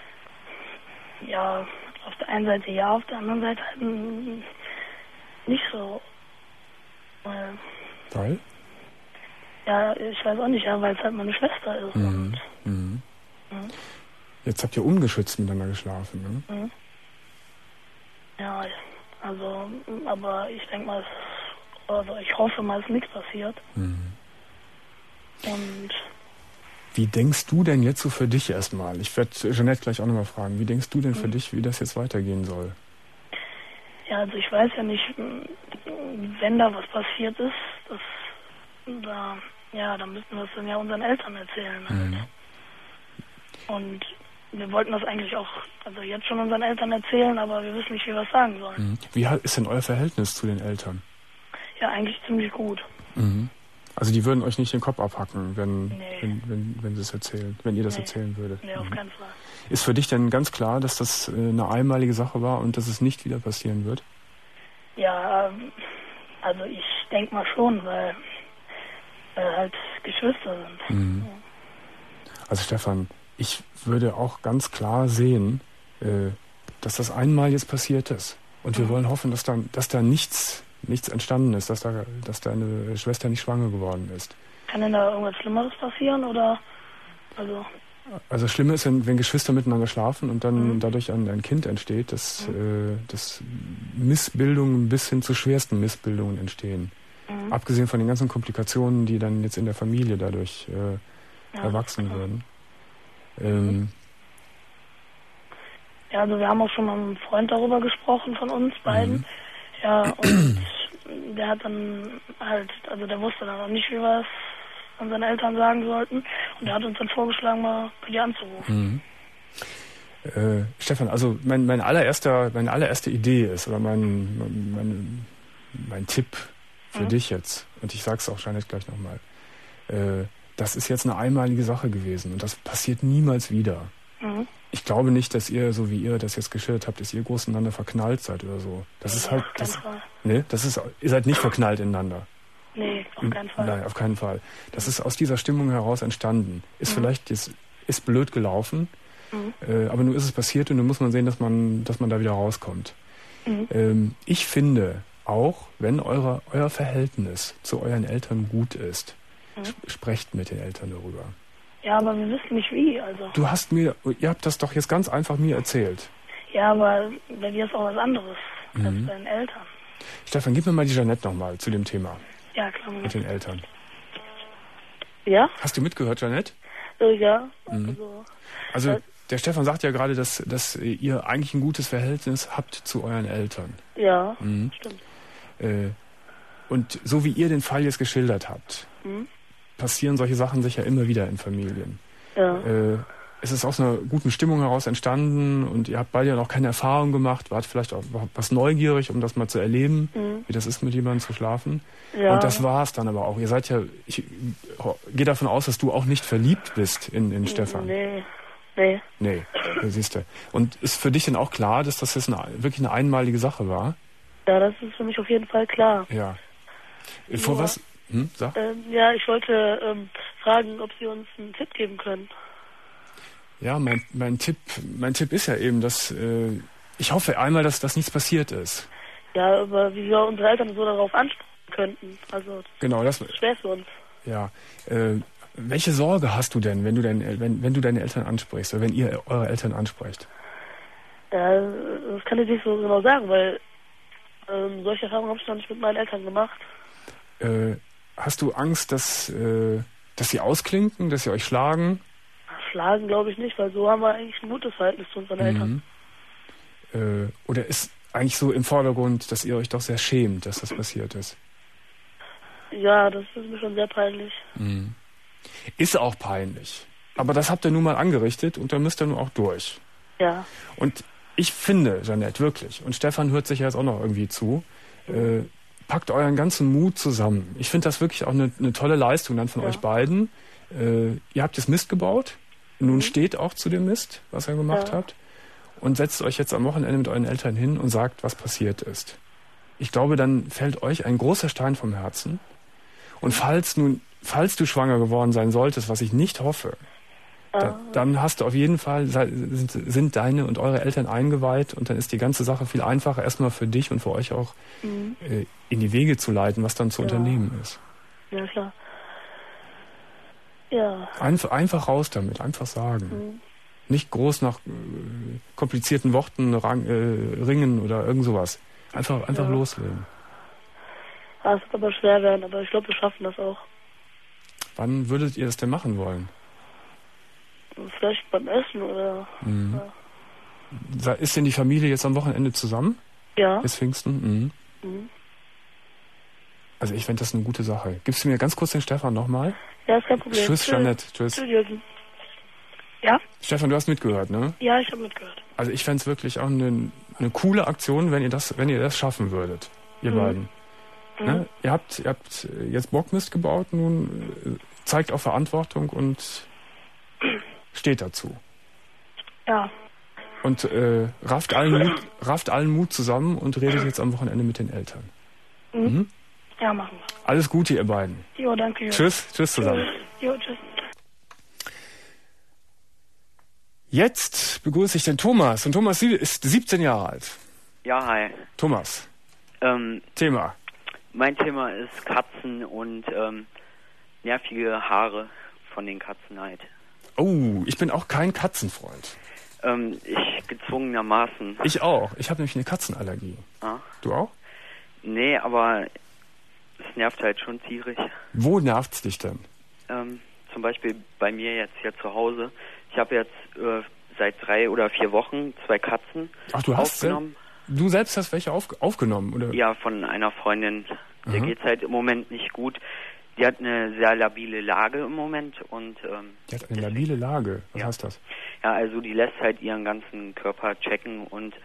ja, auf der einen Seite ja, auf der anderen Seite halt mm, nicht so. Weil, Weil? ja, ich weiß auch nicht, ja, weil es halt meine Schwester ist. Mhm. Und, Mhm. mhm. Jetzt habt ihr ungeschützt miteinander geschlafen, ne? Mhm. Ja, also, aber ich denke mal, es, also ich hoffe mal, es ist nichts passiert. Mhm. Und Wie denkst du denn jetzt so für dich erstmal? Ich werde Jeanette gleich auch nochmal fragen. Wie denkst du denn für mhm. dich, wie das jetzt weitergehen soll? ja, also ich weiß ja nicht, wenn da was passiert ist, das, da, ja, dann müssen wir es dann ja unseren Eltern erzählen. Halt. Mhm. Und wir wollten das eigentlich auch, also jetzt schon unseren Eltern erzählen, aber wir wissen nicht, wie wir es sagen sollen. Mhm. Wie ist denn euer Verhältnis zu den Eltern? Ja, eigentlich ziemlich gut. Mhm. Also die würden euch nicht den Kopf abhacken, wenn, nee. wenn, wenn, wenn sie es erzählen, wenn ihr das nee. erzählen würdet. Nee, auf keinen Fall. Ist für dich denn ganz klar, dass das eine einmalige Sache war und dass es nicht wieder passieren wird? Ja, also ich denke mal schon, weil wir halt Geschwister sind. Mhm. Also Stefan, ich würde auch ganz klar sehen, äh, dass das einmal jetzt passiert ist. Und wir mhm. wollen hoffen, dass da, dass da nichts, nichts entstanden ist, dass da, dass deine Schwester nicht schwanger geworden ist. Kann denn da irgendwas Schlimmeres passieren oder? Also, also das Schlimme ist, wenn, wenn Geschwister miteinander schlafen und dann mhm. dadurch ein, ein Kind entsteht, dass, mhm. äh, dass Missbildungen bis hin zu schwersten Missbildungen entstehen. Mhm. Abgesehen von den ganzen Komplikationen, die dann jetzt in der Familie dadurch äh, ja, erwachsen würden. Ähm, mhm. Ja, also wir haben auch schon mal mit einem Freund darüber gesprochen von uns beiden. Mhm. Ja, und der hat dann halt, also der wusste dann auch nicht, wie wir es an seine Eltern sagen sollten. Und der hat uns dann vorgeschlagen, mal bei dir anzurufen. Mhm. Äh, Stefan, also mein, mein allererster, meine allererste Idee ist, oder mein, mein, mein Tipp für mhm. dich jetzt, und ich sag's auch Jeanette gleich nochmal, äh, das ist jetzt eine einmalige Sache gewesen und das passiert niemals wieder. Mhm. Ich glaube nicht, dass ihr, so wie ihr das jetzt geschildert habt, dass ihr groß ineinander verknallt seid oder so. Das ja, ist halt, das, nee, das ist, ihr seid nicht verknallt ineinander. Nee, auf keinen Fall. Nein, auf keinen Fall. Das ist aus dieser Stimmung heraus entstanden. Ist mhm. vielleicht, ist, ist blöd gelaufen, mhm. äh, aber nun ist es passiert und nun muss man sehen, dass man, dass man da wieder rauskommt. Mhm. Ähm, ich finde, auch wenn eure, euer Verhältnis zu euren Eltern gut ist, mhm. sprecht mit den Eltern darüber. Ja, aber wir wissen nicht wie, also. Du hast mir, ihr habt das doch jetzt ganz einfach mir erzählt. Ja, aber bei dir ist auch was anderes mhm. als bei den Eltern. Stefan, gib mir mal die Jeanette nochmal zu dem Thema. Ja, klar. Mit den Eltern. Ja? Hast du mitgehört, Jeanette? Äh, ja. Mhm. Also, also äh, der Stefan sagt ja gerade, dass, dass ihr eigentlich ein gutes Verhältnis habt zu euren Eltern. Ja, mhm. stimmt. Äh, und so wie ihr den Fall jetzt geschildert habt, mhm. passieren solche Sachen sicher immer wieder in Familien. Ja. Äh, es ist aus einer guten Stimmung heraus entstanden und ihr habt beide ja noch keine Erfahrung gemacht, wart vielleicht auch was neugierig, um das mal zu erleben, mhm. wie das ist, mit jemandem zu schlafen. Ja. Und das war es dann aber auch. Ihr seid ja, ich gehe davon aus, dass du auch nicht verliebt bist in, in Stefan. Nee, nee. Nee, siehst du. Und ist für dich denn auch klar, dass das jetzt eine, wirklich eine einmalige Sache war? Ja, das ist für mich auf jeden Fall klar. Ja. Vor ja. was? Hm, sag. Ähm, ja, ich wollte ähm, fragen, ob Sie uns einen Tipp geben können. Ja, mein, mein Tipp, mein Tipp ist ja eben, dass äh, ich hoffe einmal, dass das nichts passiert ist. Ja, aber wie wir unsere Eltern so darauf ansprechen könnten. Also das genau, das ist schwer für uns. Ja. Äh, welche Sorge hast du denn, wenn du deine, wenn, wenn du deine Eltern ansprichst oder wenn ihr eure Eltern ansprecht? Ja, das kann ich nicht so genau sagen, weil ähm, solche Erfahrungen habe ich noch nicht mit meinen Eltern gemacht. Äh, hast du Angst, dass, äh, dass sie ausklinken, dass sie euch schlagen? Schlagen glaube ich nicht, weil so haben wir eigentlich ein gutes Verhältnis zu unseren mhm. Eltern. Äh, oder ist eigentlich so im Vordergrund, dass ihr euch doch sehr schämt, dass das passiert ist? Ja, das ist mir schon sehr peinlich. Mhm. Ist auch peinlich. Aber das habt ihr nun mal angerichtet und da müsst ihr nun auch durch. Ja. Und ich finde, Jeanette, wirklich, und Stefan hört sich ja jetzt auch noch irgendwie zu, äh, packt euren ganzen Mut zusammen. Ich finde das wirklich auch eine, eine tolle Leistung dann von ja. euch beiden. Äh, ihr habt jetzt Mist gebaut. Nun mhm. steht auch zu dem Mist, was ihr gemacht ja. habt. Und setzt euch jetzt am Wochenende mit euren Eltern hin und sagt, was passiert ist. Ich glaube, dann fällt euch ein großer Stein vom Herzen. Und falls nun, falls du schwanger geworden sein solltest, was ich nicht hoffe, da, dann hast du auf jeden Fall, sind, sind deine und eure Eltern eingeweiht und dann ist die ganze Sache viel einfacher, erstmal für dich und für euch auch mhm. äh, in die Wege zu leiten, was dann zu ja. unternehmen ist. Ja, klar. Ja. Einf- einfach raus damit, einfach sagen. Mhm. Nicht groß nach äh, komplizierten Worten rang, äh, ringen oder irgend sowas. Einfach, einfach ja. loslegen. Ja, es wird aber schwer werden, aber ich glaube, wir schaffen das auch. Wann würdet ihr das denn machen wollen? Vielleicht beim Essen oder... Mhm. Ja. Ist denn die Familie jetzt am Wochenende zusammen? Ja. Ist Pfingsten? Mhm. Mhm. Also ich fände das eine gute Sache. Gibst du mir ganz kurz den Stefan nochmal? Ja, ist kein Problem. Tschüss, Jeanette. Tschüss. Tschüss. Ja? Stefan, du hast mitgehört, ne? Ja, ich habe mitgehört. Also ich fände es wirklich auch eine, eine coole Aktion, wenn ihr das, wenn ihr das schaffen würdet, ihr mhm. beiden. Mhm. Ne? Ihr habt, ihr habt jetzt Bockmist gebaut, nun zeigt auch Verantwortung und steht dazu. Ja. Und äh, rafft allen Mut, rafft allen Mut zusammen und redet jetzt am Wochenende mit den Eltern. Mhm. Mhm. Ja, machen wir. Alles Gute, ihr beiden. Jo, danke. Jo. Tschüss, tschüss zusammen. Jo, tschüss. Jetzt begrüße ich den Thomas. Und Thomas ist siebzehn Jahre alt. Ja, hi. Thomas. Ähm, Thema. Mein Thema ist Katzen und ähm, nervige Haare von den Katzen halt. Oh, ich bin auch kein Katzenfreund. Ähm, ich gezwungenermaßen. Ich auch. Ich habe nämlich eine Katzenallergie. Ah. Du auch? Nee, aber es nervt halt schon tierisch. Wo nervt's dich denn? Ähm, zum Beispiel bei mir jetzt hier zu Hause. Ich habe jetzt äh, seit drei oder vier Wochen zwei Katzen Ach, du hast aufgenommen. Se- du selbst hast welche auf- aufgenommen, oder? Ja, von einer Freundin. Der Aha. geht's halt im Moment nicht gut. Die hat eine sehr labile Lage im Moment und ähm, die hat eine labile Lage. Was ja. heißt das? Ja, also die lässt halt ihren ganzen Körper checken und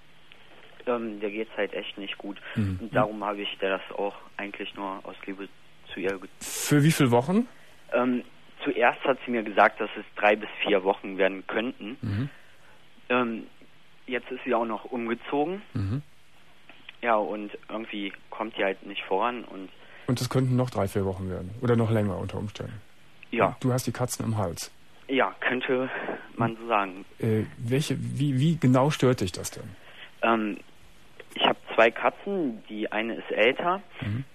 ähm, der geht's halt echt nicht gut. Mhm. Und darum habe ich der das auch eigentlich nur aus Liebe zu ihr getan. Für wie viele Wochen? Ähm, zuerst hat sie mir gesagt, dass es drei bis vier Wochen werden könnten. Mhm. Ähm, jetzt ist sie auch noch umgezogen. Mhm. Ja, und irgendwie kommt die halt nicht voran. Und und es könnten noch drei, vier Wochen werden. Oder noch länger unter Umständen. Ja. Du hast die Katzen im Hals. Ja, könnte man so sagen. Äh, welche, wie, wie genau stört dich das denn? Ähm, ich habe zwei Katzen. Die eine ist älter. Mhm.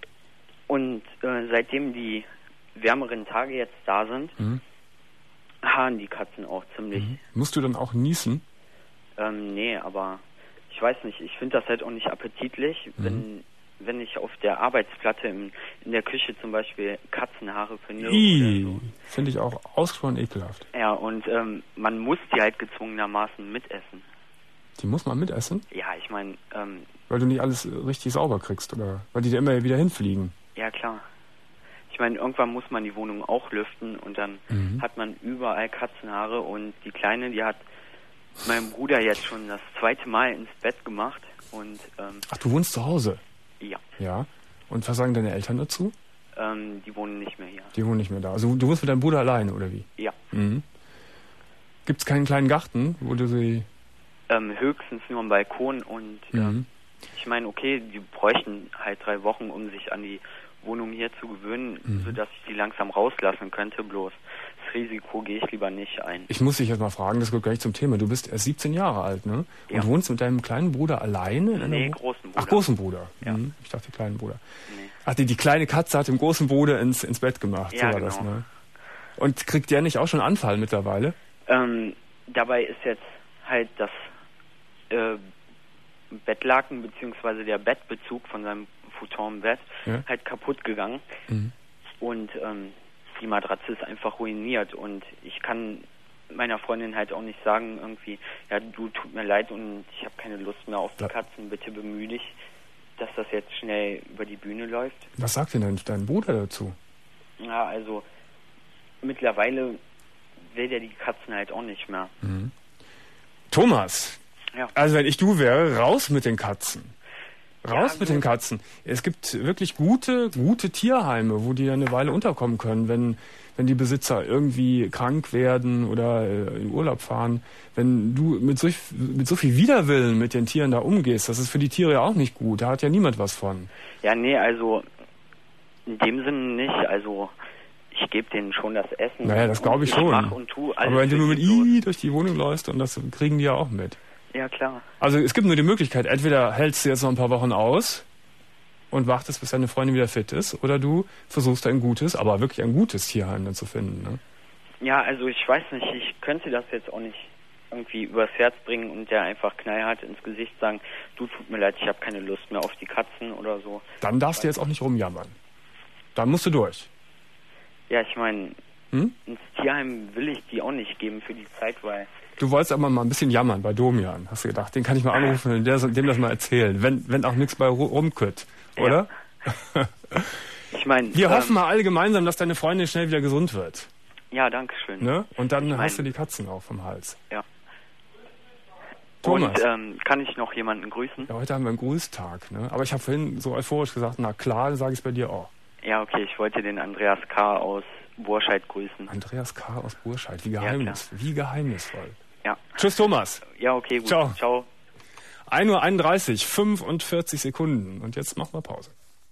Und äh, seitdem die wärmeren Tage jetzt da sind, mhm. haaren die Katzen auch ziemlich. Mhm. Musst du dann auch niesen? Ähm, nee, aber ich weiß nicht, ich finde das halt auch nicht appetitlich, mhm. wenn wenn ich auf der Arbeitsplatte im, in der Küche zum Beispiel Katzenhaare finde. So. Finde ich auch ausgesprochen ekelhaft. Ja, und ähm, man muss die halt gezwungenermaßen mitessen. Die muss man mitessen? Ja, ich meine... Ähm, weil du nicht alles richtig sauber kriegst, oder? Weil die dir immer wieder hinfliegen? Ja, klar. Ich meine, irgendwann muss man die Wohnung auch lüften und dann mhm. hat man überall Katzenhaare und die Kleine, die hat meinem Bruder jetzt schon das zweite Mal ins Bett gemacht und... Ähm, Ach, du wohnst zu Hause? Ja. Ja. Und was sagen deine Eltern dazu? Ähm, die wohnen nicht mehr hier. Die wohnen nicht mehr da. Also du wohnst mit deinem Bruder alleine, oder wie? Ja. Mhm. Gibt es keinen kleinen Garten, wo du sie... Ähm, höchstens nur einen Balkon und mhm. ähm, ich meine, okay, die bräuchten halt drei Wochen, um sich an die Wohnung hier zu gewöhnen, mhm. sodass ich die langsam rauslassen könnte, bloß das Risiko gehe ich lieber nicht ein. Ich muss dich jetzt mal fragen, das gehört gleich zum Thema. Du bist erst siebzehn Jahre alt, ne? Und ja. wohnst mit deinem kleinen Bruder alleine? In nee, einer großen Bruder. Ach, großen Bruder. Ja. Mhm. Ich dachte, kleinen Bruder. Nee. Ach, die, die kleine Katze hat dem großen Bruder ins, ins Bett gemacht. Ja, so war genau. das, ne? Und kriegt der nicht auch schon Anfall mittlerweile? Ähm, dabei ist jetzt halt das äh, Bettlaken bzw. der Bettbezug von seinem Futonbett ja. halt kaputt gegangen. Mhm. Und ähm, die Matratze ist einfach ruiniert und ich kann meiner Freundin halt auch nicht sagen irgendwie, ja, du, tut mir leid und ich habe keine Lust mehr auf die ja. Katzen, bitte bemühe dich, dass das jetzt schnell über die Bühne läuft. Was sagt denn dein, dein Bruder dazu? Ja, also mittlerweile will der die Katzen halt auch nicht mehr. Mhm. Thomas, ja. also wenn ich du wäre, raus mit den Katzen. Raus Ja, mit den Katzen. Es gibt wirklich gute, gute Tierheime, wo die eine Weile unterkommen können, wenn, wenn die Besitzer irgendwie krank werden oder in Urlaub fahren. Wenn du mit so, mit so viel Widerwillen mit den Tieren da umgehst, das ist für die Tiere ja auch nicht gut. Da hat ja niemand was von. Ja, nee, also in dem Sinne nicht. Also ich gebe denen schon das Essen. Naja, das glaube ich schon. Mach und tu alles. Aber wenn du nur mit so. I durch die Wohnung läufst, und das kriegen die ja auch mit. Ja, klar. Also es gibt nur die Möglichkeit, entweder hältst du jetzt noch ein paar Wochen aus und wartest, bis deine Freundin wieder fit ist, oder du versuchst ein gutes, aber wirklich ein gutes Tierheim dann zu finden. Ne? Ja, also ich weiß nicht, ich könnte das jetzt auch nicht irgendwie übers Herz bringen und der einfach knallhart ins Gesicht sagen, du, tut mir leid, ich habe keine Lust mehr auf die Katzen oder so. Dann darfst du jetzt auch nicht rumjammern. Dann musst du durch. Ja, ich meine, hm? ins Tierheim will ich die auch nicht geben für die Zeit, weil... Du wolltest aber mal ein bisschen jammern bei Domian, hast du gedacht. Den kann ich mal anrufen und der, dem das mal erzählen, wenn, wenn auch nichts bei rumkütt, oder? Ja. Ich meine... Wir ähm, hoffen mal alle gemeinsam, dass deine Freundin schnell wieder gesund wird. Ja, danke schön. Ne? Und dann ich mein, hast du die Katzen auch vom Hals. Ja. Thomas. Und ähm, kann ich noch jemanden grüßen? Ja, heute haben wir einen Grußtag, ne? Aber ich habe vorhin so euphorisch gesagt, na klar, sage ich es bei dir auch. Ja, okay, ich wollte den Andreas K. aus Burscheid grüßen. Andreas K. aus Burscheid, wie geheimnis, ja, wie geheimnisvoll. Ja. Tschüss, Thomas. Ja, okay, gut. Ciao. Ciao. ein Uhr einunddreißig, fünfundvierzig Sekunden. Und jetzt machen wir Pause.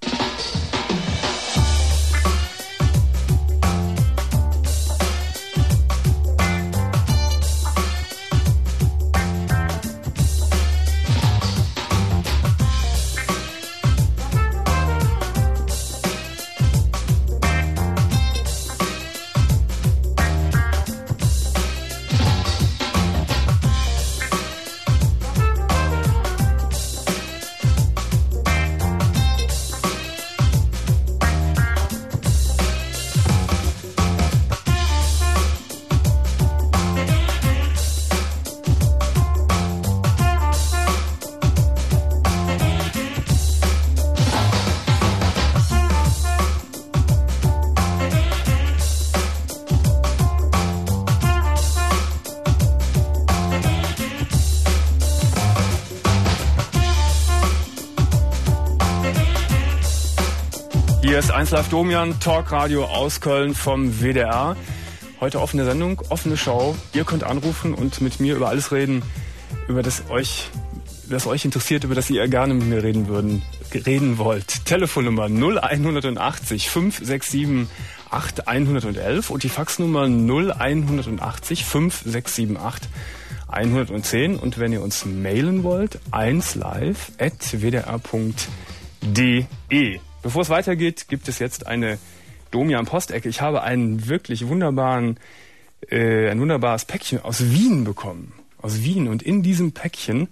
Hier ist eins Live Domian, Talkradio aus Köln vom W D R. Heute offene Sendung, offene Show. Ihr könnt anrufen und mit mir über alles reden, über das euch, das euch interessiert, über das ihr gerne mit mir reden würden, reden wollt. Telefonnummer null einhundertachtzig, fünf sechs sieben, acht hundertelf und die Faxnummer null einhundertachtzig, fünf sechs sieben, acht hundertzehn. Und wenn ihr uns mailen wollt, eins live at w d r punkt d e. Bevor es weitergeht, gibt es jetzt eine Domian-Postecke. Ich habe einen wirklich wunderbaren, äh, ein wunderbares Päckchen aus Wien bekommen. Aus Wien. Und in diesem Päckchen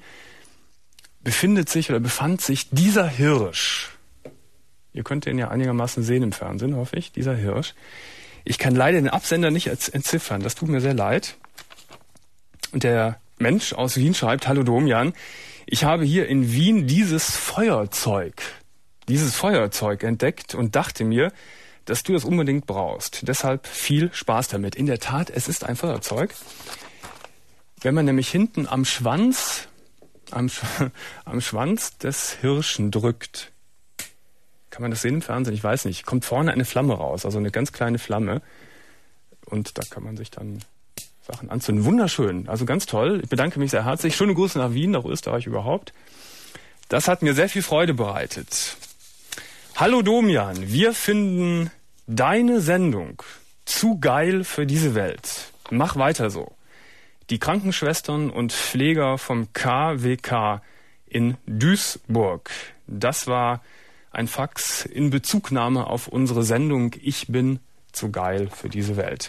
befindet sich oder befand sich dieser Hirsch. Ihr könnt ihn ja einigermaßen sehen im Fernsehen, hoffe ich. Dieser Hirsch. Ich kann leider den Absender nicht entziffern. Das tut mir sehr leid. Und der Mensch aus Wien schreibt: Hallo Domian, ich habe hier in Wien dieses Feuerzeug. dieses Feuerzeug entdeckt und dachte mir, dass du das unbedingt brauchst. Deshalb viel Spaß damit. In der Tat, es ist ein Feuerzeug. Wenn man nämlich hinten am Schwanz, am, Sch- am Schwanz des Hirschen drückt, kann man das sehen im Fernsehen? Ich weiß nicht. Kommt vorne eine Flamme raus, also eine ganz kleine Flamme. Und da kann man sich dann Sachen anzünden. Wunderschön, also ganz toll. Ich bedanke mich sehr herzlich. Schöne Grüße nach Wien, nach Österreich überhaupt. Das hat mir sehr viel Freude bereitet. Hallo Domian, wir finden deine Sendung zu geil für diese Welt. Mach weiter so. Die Krankenschwestern und Pfleger vom K W K in Duisburg. Das war ein Fax in Bezugnahme auf unsere Sendung Ich bin zu geil für diese Welt.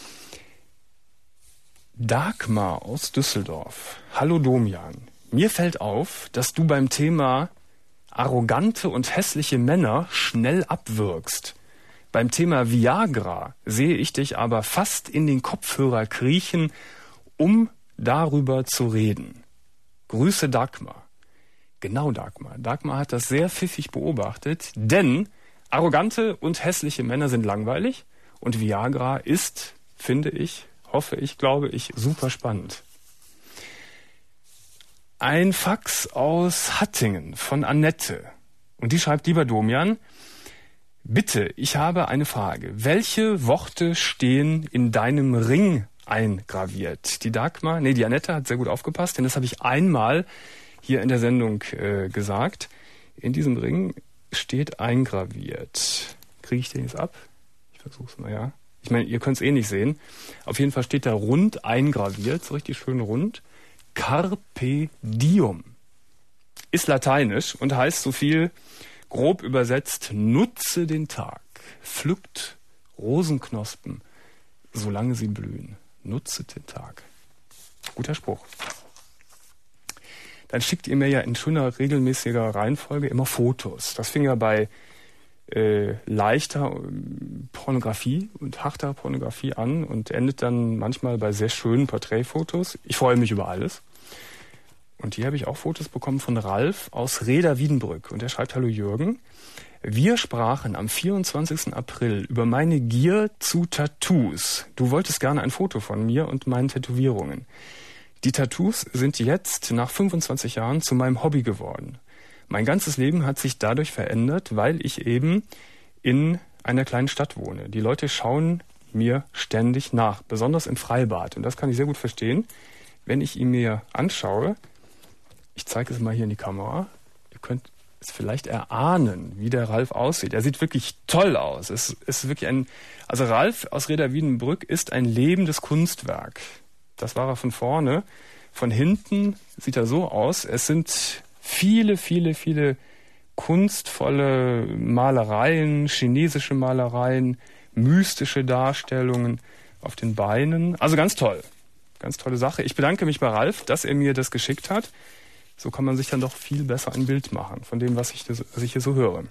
Dagmar aus Düsseldorf. Hallo Domian. Mir fällt auf, dass du beim Thema arrogante und hässliche Männer schnell abwirkst. Beim Thema Viagra sehe ich dich aber fast in den Kopfhörer kriechen, um darüber zu reden. Grüße Dagmar. Genau Dagmar. Dagmar hat das sehr pfiffig beobachtet, denn arrogante und hässliche Männer sind langweilig und Viagra ist, finde ich, hoffe ich, glaube ich, super spannend. ein Fax aus Hattingen von Annette. Und die schreibt: Lieber Domian, bitte, ich habe eine Frage. Welche Worte stehen in deinem Ring eingraviert? Die Dagmar, nee, die Annette hat sehr gut aufgepasst, denn das habe ich einmal hier in der Sendung äh, gesagt. In diesem Ring steht eingraviert. Kriege ich den jetzt ab? Ich versuch's mal, ja. Ich meine, ihr könnt es eh nicht sehen. Auf jeden Fall steht da rund eingraviert, so richtig schön rund. Carpe diem. Ist lateinisch und heißt so viel, grob übersetzt, nutze den Tag. Pflückt Rosenknospen, solange sie blühen. Nutze den Tag. Guter Spruch. Dann schickt ihr mir ja in schöner, regelmäßiger Reihenfolge immer Fotos. Das fing ja bei äh, leichter Pornografie und harter Pornografie an und endet dann manchmal bei sehr schönen Porträtfotos. Ich freue mich über alles. Und hier habe ich auch Fotos bekommen von Ralf aus Reda-Wiedenbrück. Und er schreibt: Hallo Jürgen, wir sprachen am vierundzwanzigsten April über meine Gier zu Tattoos. Du wolltest gerne ein Foto von mir und meinen Tätowierungen. Die Tattoos sind jetzt nach fünfundzwanzig Jahren zu meinem Hobby geworden. Mein ganzes Leben hat sich dadurch verändert, weil ich eben in einer kleinen Stadt wohne. Die Leute schauen mir ständig nach, besonders im Freibad. Und das kann ich sehr gut verstehen, wenn ich ihn mir anschaue. Ich zeige es mal hier in die Kamera. Ihr könnt es vielleicht erahnen, wie der Ralf aussieht. Er sieht wirklich toll aus. Es ist wirklich ein, also Ralf aus Reda-Wiedenbrück ist ein lebendes Kunstwerk. Das war er von vorne. Von hinten sieht er so aus. Es sind viele, viele, viele kunstvolle Malereien, chinesische Malereien, mystische Darstellungen auf den Beinen. Also ganz toll. Ganz tolle Sache. Ich bedanke mich bei Ralf, dass er mir das geschickt hat. So kann man sich dann doch viel besser ein Bild machen von dem, was ich, was ich hier so höre.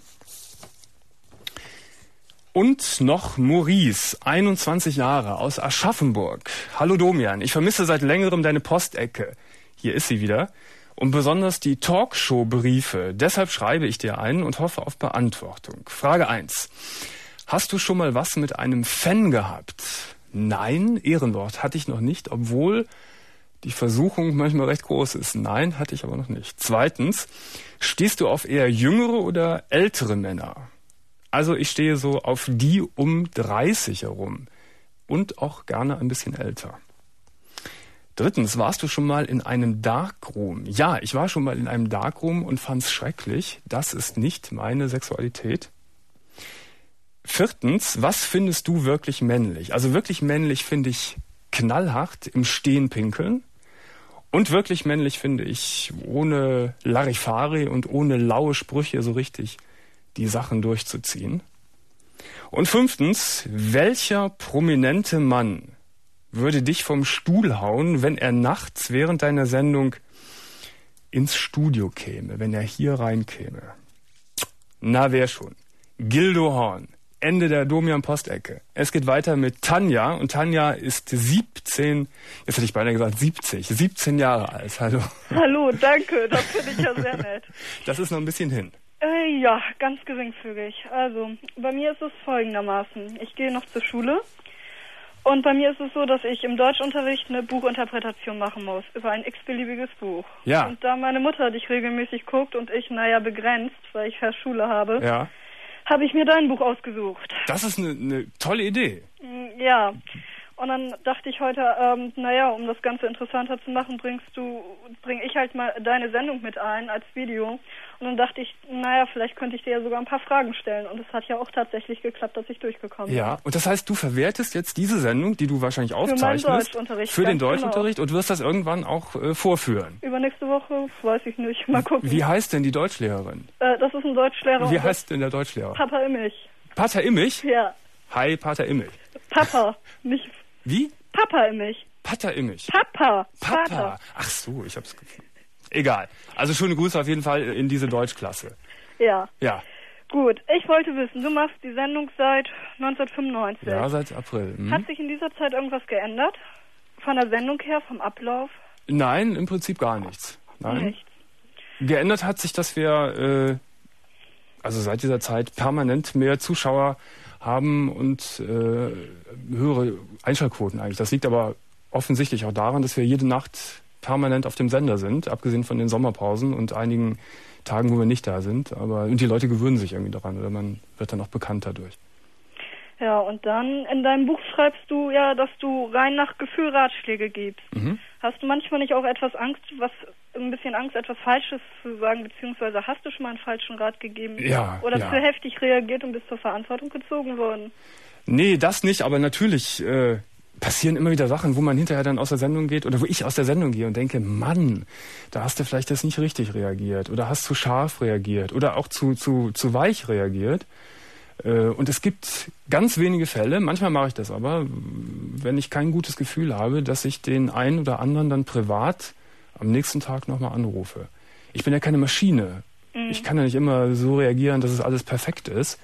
Und noch Maurice, einundzwanzig Jahre, aus Aschaffenburg. Hallo Domian, ich vermisse seit längerem deine Postecke. Hier ist sie wieder. Und besonders die Talkshow-Briefe. Deshalb schreibe ich dir einen und hoffe auf Beantwortung. Frage eins. Hast du schon mal was mit einem Fan gehabt? Nein, Ehrenwort hatte ich noch nicht, obwohl die Versuchung manchmal recht groß ist. Nein, hatte ich aber noch nicht. Zweitens, stehst du auf eher jüngere oder ältere Männer? Also ich stehe so auf die um dreißig herum und auch gerne ein bisschen älter. Drittens, warst du schon mal in einem Darkroom? Ja, ich war schon mal in einem Darkroom und fand's schrecklich. Das ist nicht meine Sexualität. Viertens, was findest du wirklich männlich? Also wirklich männlich finde ich knallhart im Stehen pinkeln. Und wirklich männlich finde ich ohne Larifari und ohne laue Sprüche so richtig die Sachen durchzuziehen. Und fünftens, welcher prominente Mann würde dich vom Stuhl hauen, wenn er nachts während deiner Sendung ins Studio käme, wenn er hier reinkäme? Na, wer schon? Gildo Horn. Ende der Domian-Postecke. Es geht weiter mit Tanja und Tanja ist siebzehn, jetzt hätte ich beinahe gesagt siebzig, siebzehn Jahre alt. Hallo. Hallo, danke, das finde ich ja sehr nett. Das ist noch ein bisschen hin. Äh, ja, ganz geringfügig. Also, bei mir ist es folgendermaßen. Ich gehe noch zur Schule und bei mir ist es so, dass ich im Deutschunterricht eine Buchinterpretation machen muss über ein x-beliebiges Buch. Ja. Und da meine Mutter dich regelmäßig guckt und ich, naja, begrenzt, weil ich ja Schule habe, ja, habe ich mir dein Buch ausgesucht. Das ist eine, eine tolle Idee. Ja. Und dann dachte ich heute Abend, naja, um das Ganze interessanter zu machen, bringst du, bring ich halt mal deine Sendung mit ein als Video. Und dann dachte ich, naja, vielleicht könnte ich dir ja sogar ein paar Fragen stellen. Und es hat ja auch tatsächlich geklappt, dass ich durchgekommen bin. Ja, und das heißt, du verwertest jetzt diese Sendung, die du wahrscheinlich aufzeichnest, für meinen Deutschunterricht, für den genau. Deutschunterricht und wirst das irgendwann auch äh, vorführen. Übernächste Woche, weiß ich nicht, mal gucken. Wie heißt denn die Deutschlehrerin? Äh, das ist ein Deutschlehrer. Wie heißt denn der Deutschlehrer? Papa Immich. Pater Immich? Ja. Hi, Pater Immich. Papa, nicht... Wie? Papa Immich. Pater Immich. Papa. Papa. Vater. Ach so, ich hab's gefunden. Egal. Also schöne Grüße auf jeden Fall in diese Deutschklasse. Ja. Ja. Gut, ich wollte wissen, du machst die Sendung seit neunzehnhundertfünfundneunzig. Ja, seit April. Hm. Hat sich in dieser Zeit irgendwas geändert? Von der Sendung her, vom Ablauf? Nein, im Prinzip gar nichts. Nein. Nichts. Geändert hat sich, dass wir, äh, also seit dieser Zeit permanent mehr Zuschauer haben und äh, höhere Einschaltquoten eigentlich. Das liegt aber offensichtlich auch daran, dass wir jede Nacht permanent auf dem Sender sind, abgesehen von den Sommerpausen und einigen Tagen, wo wir nicht da sind. Aber und die Leute gewöhnen sich irgendwie daran oder man wird dann auch bekannt dadurch. Ja, und dann in deinem Buch schreibst du ja, dass du rein nach Gefühl Ratschläge gibst. Mhm. Hast du manchmal nicht auch etwas Angst, was ein bisschen Angst, etwas Falsches zu sagen, beziehungsweise hast du schon mal einen falschen Rat gegeben? Ja. Oder ja. zu heftig reagiert und bist zur Verantwortung gezogen worden? Nee, das nicht, aber natürlich äh, passieren immer wieder Sachen, wo man hinterher dann aus der Sendung geht oder wo ich aus der Sendung gehe und denke, Mann, da hast du vielleicht das nicht richtig reagiert oder hast zu scharf reagiert oder auch zu, zu, zu weich reagiert. Und es gibt ganz wenige Fälle, manchmal mache ich das aber, wenn ich kein gutes Gefühl habe, dass ich den einen oder anderen dann privat am nächsten Tag nochmal anrufe. Ich bin ja keine Maschine. Mhm. Ich kann ja nicht immer so reagieren, dass es alles perfekt ist.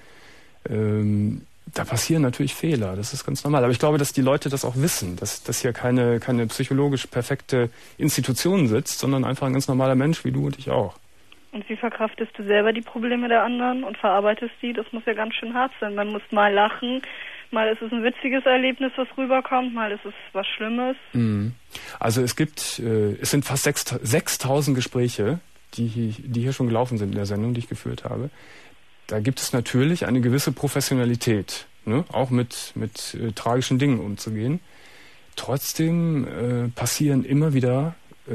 Ähm, da passieren natürlich Fehler, das ist ganz normal. Aber ich glaube, dass die Leute das auch wissen, dass, dass hier keine, keine psychologisch perfekte Institution sitzt, sondern einfach ein ganz normaler Mensch wie du und ich auch. Und wie verkraftest du selber die Probleme der anderen und verarbeitest die? Das muss ja ganz schön hart sein. Man muss mal lachen, mal ist es ein witziges Erlebnis, was rüberkommt, mal ist es was Schlimmes. Also es gibt, äh, es sind fast sechstausend Gespräche, die, die hier schon gelaufen sind in der Sendung, die ich geführt habe. Da gibt es natürlich eine gewisse Professionalität, ne? Auch mit, mit äh, tragischen Dingen umzugehen. Trotzdem äh, passieren immer wieder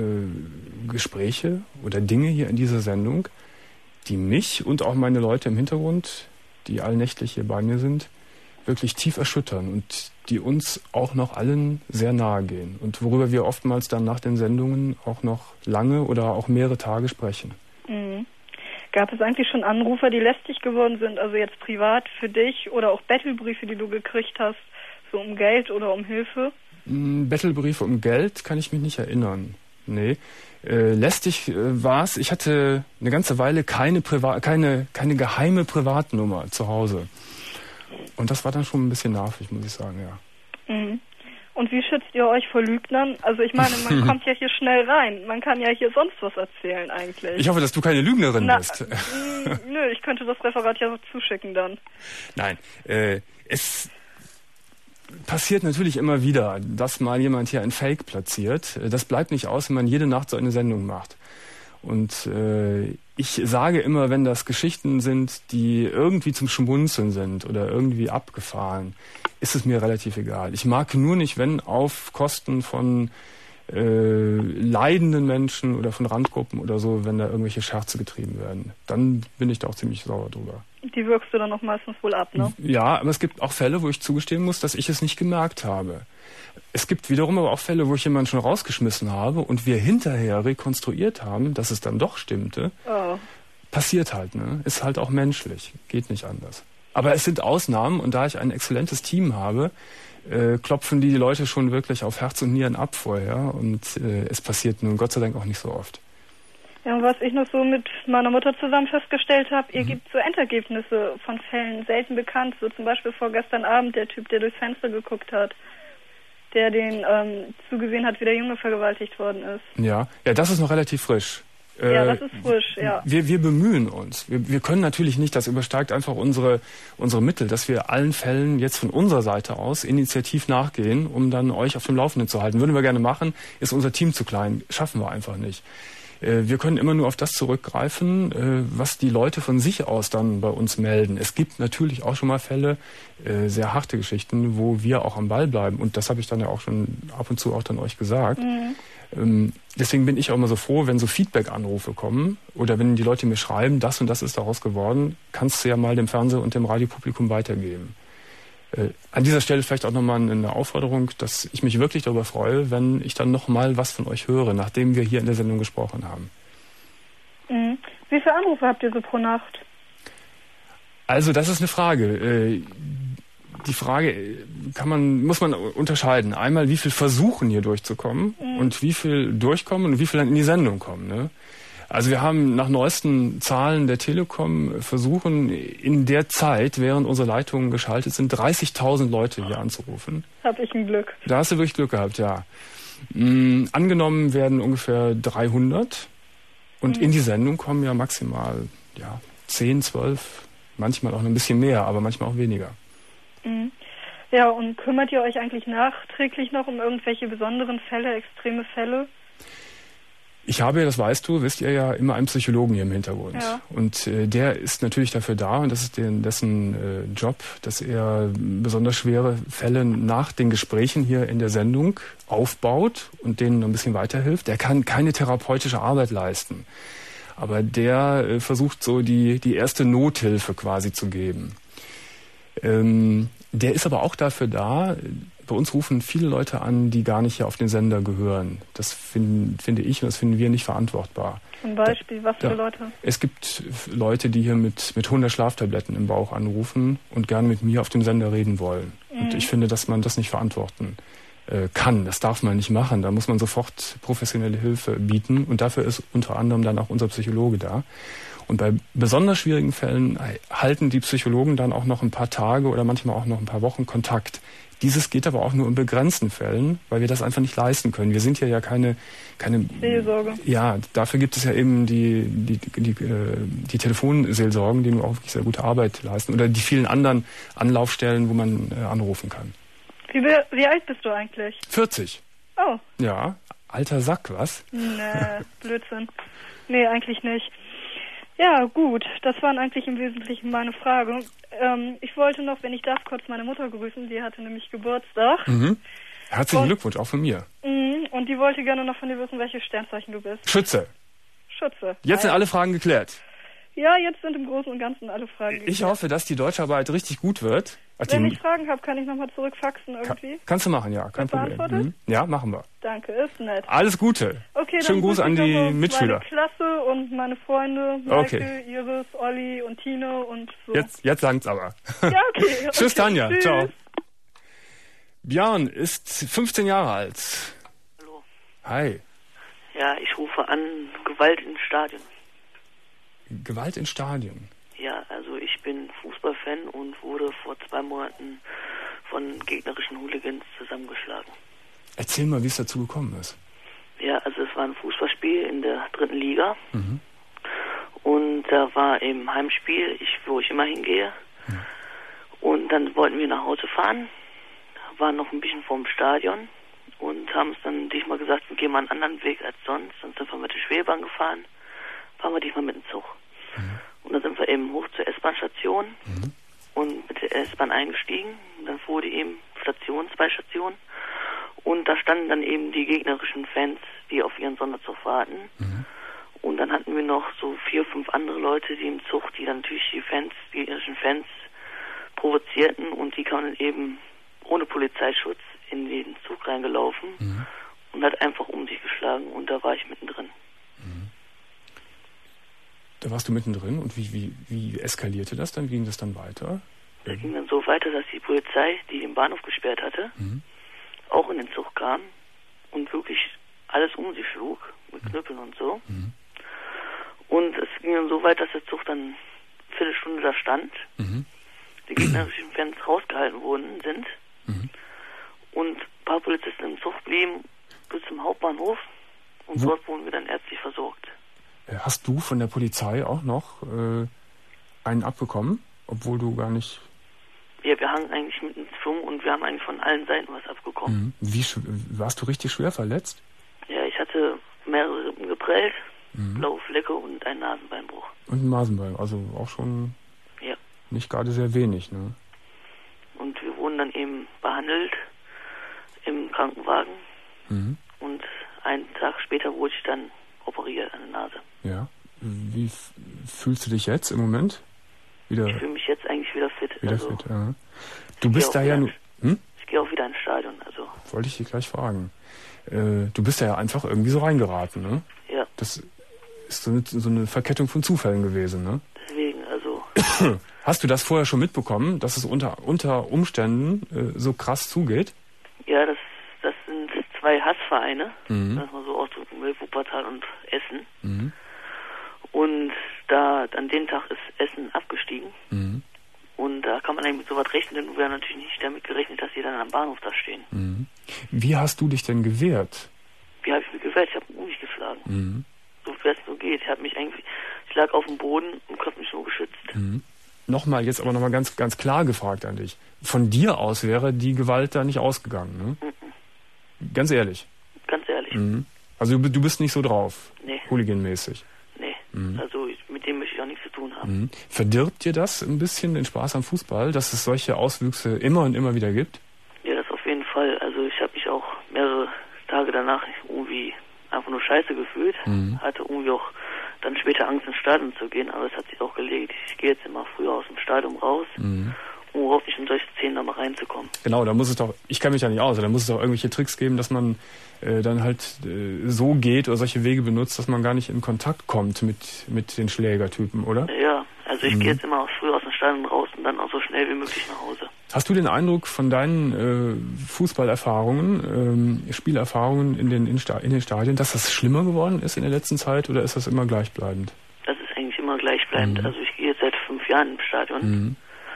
Gespräche oder Dinge hier in dieser Sendung, die mich und auch meine Leute im Hintergrund, die allnächtlich hier bei mir sind, wirklich tief erschüttern und die uns auch noch allen sehr nahe gehen und worüber wir oftmals dann nach den Sendungen auch noch lange oder auch mehrere Tage sprechen. Mhm. Gab es eigentlich schon Anrufer, die lästig geworden sind, also jetzt privat für dich oder auch Bettelbriefe, die du gekriegt hast, so um Geld oder um Hilfe? Bettelbriefe um Geld kann ich mich nicht erinnern. Nee, äh, lästig äh, war es. Ich hatte eine ganze Weile keine, Priva- keine, keine geheime Privatnummer zu Hause. Und das war dann schon ein bisschen nervig, muss ich sagen, ja. Mhm. Und wie schützt ihr euch vor Lügnern? Also ich meine, man kommt ja hier schnell rein. Man kann ja hier sonst was erzählen eigentlich. Ich hoffe, dass du keine Lügnerin Na, bist. mh, nö, ich könnte das Referat ja zuschicken dann. Nein, äh, es... passiert natürlich immer wieder, dass mal jemand hier ein Fake platziert. Das bleibt nicht aus, wenn man jede Nacht so eine Sendung macht. Und äh, ich sage immer, wenn das Geschichten sind, die irgendwie zum Schmunzeln sind oder irgendwie abgefahren, ist es mir relativ egal. Ich mag nur nicht, wenn auf Kosten von äh, leidenden Menschen oder von Randgruppen oder so, wenn da irgendwelche Scherze getrieben werden. Dann bin ich da auch ziemlich sauer drüber. Die wirkst du dann auch meistens wohl ab, ne? Ja, aber es gibt auch Fälle, wo ich zugestehen muss, dass ich es nicht gemerkt habe. Es gibt wiederum aber auch Fälle, wo ich jemanden schon rausgeschmissen habe und wir hinterher rekonstruiert haben, dass es dann doch stimmte. Oh. Passiert halt, ne? Ist halt auch menschlich. Geht nicht anders. Aber es sind Ausnahmen und da ich ein exzellentes Team habe, äh, klopfen die Leute schon wirklich auf Herz und Nieren ab vorher und äh, es passiert nun Gott sei Dank auch nicht so oft. Ja, und was ich noch so mit meiner Mutter zusammen festgestellt habe, ihr mhm. gebt so Endergebnisse von Fällen selten bekannt. So zum Beispiel vorgestern Abend der Typ, der durchs Fenster geguckt hat, der den ähm, zugesehen hat, wie der Junge vergewaltigt worden ist. Ja, ja, das ist noch relativ frisch. Ja, das ist frisch, ja. Wir, wir bemühen uns. Wir, wir können natürlich nicht, das übersteigt einfach unsere, unsere Mittel, dass wir allen Fällen jetzt von unserer Seite aus initiativ nachgehen, um dann euch auf dem Laufenden zu halten. Würden wir gerne machen, ist unser Team zu klein. Schaffen wir einfach nicht. Wir können immer nur auf das zurückgreifen, was die Leute von sich aus dann bei uns melden. Es gibt natürlich auch schon mal Fälle, sehr harte Geschichten, wo wir auch am Ball bleiben. Und das habe ich dann ja auch schon ab und zu auch dann euch gesagt. Mhm. Deswegen bin ich auch immer so froh, wenn so Feedback-Anrufe kommen oder wenn die Leute mir schreiben, das und das ist daraus geworden, kannst du ja mal dem Fernseh- und dem Radiopublikum weitergeben. Äh, an dieser Stelle vielleicht auch nochmal eine Aufforderung, dass ich mich wirklich darüber freue, wenn ich dann nochmal was von euch höre, nachdem wir hier in der Sendung gesprochen haben. Mhm. Wie viele Anrufe habt ihr so pro Nacht? Also das ist eine Frage. Äh, die Frage kann man, muss man unterscheiden. Einmal, wie viel versuchen hier durchzukommen mhm. und wie viel durchkommen und wie viel dann in die Sendung kommen, ne? Also wir haben nach neuesten Zahlen der Telekom versuchen, in der Zeit, während unsere Leitungen geschaltet sind, dreißigtausend Leute hier anzurufen. Hab ich ein Glück. Da hast du wirklich Glück gehabt, ja. Mhm, angenommen werden ungefähr dreihundert und mhm. in die Sendung kommen ja maximal ja, zehn, zwölf, manchmal auch ein bisschen mehr, aber manchmal auch weniger. Mhm. Ja, und kümmert ihr euch eigentlich nachträglich noch um irgendwelche besonderen Fälle, extreme Fälle? Ich habe, das weißt du, wisst ihr ja, immer einen Psychologen hier im Hintergrund. Ja. Und äh, der ist natürlich dafür da, und das ist den, dessen äh, Job, dass er besonders schwere Fälle nach den Gesprächen hier in der Sendung aufbaut und denen noch ein bisschen weiterhilft. Der kann keine therapeutische Arbeit leisten. Aber der äh, versucht so die, die erste Nothilfe quasi zu geben. Ähm, der ist aber auch dafür da. Bei uns rufen viele Leute an, die gar nicht hier auf den Sender gehören. Das find, finde ich und das finden wir nicht verantwortbar. Zum Beispiel, da, was für da, Leute? Es gibt Leute, die hier mit, mit hundert Schlaftabletten im Bauch anrufen und gerne mit mir auf dem Sender reden wollen. Mhm. Und ich finde, dass man das nicht verantworten äh, kann. Das darf man nicht machen. Da muss man sofort professionelle Hilfe bieten. Und dafür ist unter anderem dann auch unser Psychologe da. Und bei besonders schwierigen Fällen halten die Psychologen dann auch noch ein paar Tage oder manchmal auch noch ein paar Wochen Kontakt. Dieses geht aber auch nur in begrenzten Fällen, weil wir das einfach nicht leisten können. Wir sind ja ja keine, keine Seelsorge. Ja, dafür gibt es ja eben die, die, die, die, die Telefonseelsorgen, die nur auch wirklich sehr gute Arbeit leisten. Oder die vielen anderen Anlaufstellen, wo man äh, anrufen kann. Wie, wie alt bist du eigentlich? vierzig. Oh. Ja, alter Sack, was? Nee, Blödsinn. Nee, eigentlich nicht. Ja, gut, das waren eigentlich im Wesentlichen meine Fragen. Ähm, ich wollte noch, wenn ich darf, kurz meine Mutter grüßen. Die hatte nämlich Geburtstag. Mhm. Herzlichen und, Glückwunsch, auch von mir. Mh, und die wollte gerne noch von dir wissen, welches Sternzeichen du bist. Schütze. Schütze. Jetzt sind alle Fragen geklärt. Ja, jetzt sind im Großen und Ganzen alle Fragen geklärt. Ich hoffe, dass die Deutscharbeit richtig gut wird. Wenn ich Fragen habe, kann ich nochmal zurückfaxen irgendwie? Kann, kannst du machen, ja, kein Problem. Mhm. Ja, machen wir. Danke, ist nett. Alles Gute. Okay, schönen Gruß an die also Mitschüler. Meine Klasse und meine Freunde, Michael, okay. Iris, Olli und Tine und so. Jetzt, jetzt sagt's aber. Ja, okay. okay. Tschüss, Tanja. Tschüss. Ciao. Björn ist fünfzehn Jahre alt. Hallo. Hi. Ja, ich rufe an, Gewalt in Stadien. Gewalt in Stadien? Ja, also ich bin Fußballfan und wurde vor zwei Monaten von gegnerischen Hooligans zusammengeschlagen. Erzähl mal, wie es dazu gekommen ist. Ja, also es war ein Fußballspiel in der dritten Liga. Mhm. Und da war im Heimspiel, ich, wo ich immer hingehe. Mhm. Und dann wollten wir nach Hause fahren, waren noch ein bisschen vorm Stadion und haben es dann diesmal gesagt, wir gehen mal einen anderen Weg als sonst. Dann sind wir mit der Schwebahn gefahren, fahren wir diesmal mit dem Zug. Mhm. Und dann sind wir eben hoch zur S-Bahn-Station mhm. und mit der S-Bahn eingestiegen. Und dann fuhr die eben Station, zwei Stationen. Und da standen dann eben die gegnerischen Fans, die auf ihren Sonderzug warten. Mhm. Und dann hatten wir noch so vier, fünf andere Leute, die im Zug, die dann natürlich die Fans, die gegnerischen Fans provozierten. Und die kamen dann eben ohne Polizeischutz in den Zug reingelaufen mhm. und hat einfach um sich geschlagen. Und da war ich mittendrin. Da warst du mittendrin und wie, wie, wie eskalierte das dann? Wie ging das dann weiter? Das ging dann so weiter, dass die Polizei, die den Bahnhof gesperrt hatte, mhm. auch in den Zug kam und wirklich alles um sich schlug, mit Knüppeln und so. Mhm. Und es ging dann so weit, dass der Zug dann eine Viertelstunde da stand, mhm. die gegnerischen Fans rausgehalten worden sind mhm. und ein paar Polizisten im Zug blieben bis zum Hauptbahnhof und Wo? dort wurden wir dann ärztlich versorgt. Hast du von der Polizei auch noch äh, einen abbekommen, obwohl du gar nicht... Ja, wir hangen eigentlich mit dem Schwung und wir haben eigentlich von allen Seiten was abbekommen. Mhm. Wie, warst du richtig schwer verletzt? Ja, ich hatte mehrere Rippen geprellt, mhm. blaue Flecke und einen Nasenbeinbruch. Und ein Nasenbein, also auch schon ja. nicht gerade sehr wenig, ne? Und wir wurden dann eben behandelt im Krankenwagen mhm. und einen Tag später wurde ich dann operiert an der Nase. Ja. Wie f- fühlst du dich jetzt im Moment? Wieder ich fühle mich jetzt eigentlich wieder fit. Wieder also fit, ja. Du bist da ja nur... Hm? Ich gehe auch wieder ins Stadion, also... Wollte ich dich gleich fragen. Äh, du bist da ja einfach irgendwie so reingeraten, ne? Ja. Das ist so eine, so eine Verkettung von Zufällen gewesen, ne? Deswegen, also... Hast du das vorher schon mitbekommen, dass es unter, unter Umständen äh, so krass zugeht? Ja, das, das sind zwei Hassvereine, mhm. dass man so ausdrücken will, Wuppertal und Essen. Mhm. Und da an dem Tag ist Essen abgestiegen. Mhm. Und da kann man eigentlich mit sowas rechnen, denn wir haben natürlich nicht damit gerechnet, dass die dann am Bahnhof da stehen. Mhm. Wie hast du dich denn gewehrt? Wie habe ich mich gewehrt? Ich habe um mich geschlagen. Mhm. So fest es so geht. Ich habe mich eigentlich, ich lag auf dem Boden und habe mich nur geschützt. Mhm. Nochmal, jetzt aber nochmal ganz, ganz klar gefragt an dich. Von dir aus wäre die Gewalt da nicht ausgegangen, ne? Mhm. Ganz ehrlich? Ganz ehrlich. Mhm. Also du, du bist nicht so drauf? Nee. Hooligan-mäßig? Nee. Mhm. Also ich, mit dem möchte ich auch nichts zu tun haben. Mhm. Verdirbt dir das ein bisschen den Spaß am Fußball, dass es solche Auswüchse immer und immer wieder gibt? Ja, das auf jeden Fall. Also ich habe mich auch mehrere Tage danach irgendwie einfach nur scheiße gefühlt. Mhm. Hatte irgendwie auch dann später Angst, ins Stadion zu gehen, aber es hat sich auch gelegt. Ich gehe jetzt immer früher aus dem Stadion raus, mhm. um überhaupt nicht in solche Szenen da mal reinzukommen. Genau, da muss es doch, ich kenne mich ja nicht aus, da muss es doch irgendwelche Tricks geben, dass man äh, dann halt äh, so geht oder solche Wege benutzt, dass man gar nicht in Kontakt kommt mit, mit den Schlägertypen, oder? Ja, also ich mhm. gehe jetzt immer früh aus dem Stadion raus und dann auch so schnell wie möglich nach Hause. Hast du den Eindruck von deinen äh, Fußballerfahrungen, ähm, Spielerfahrungen in den, in, in den Stadien, dass das schlimmer geworden ist in der letzten Zeit oder ist das immer gleichbleibend? Das ist eigentlich immer gleichbleibend. Mhm. Also ich gehe jetzt seit fünf Jahren im Stadion mhm.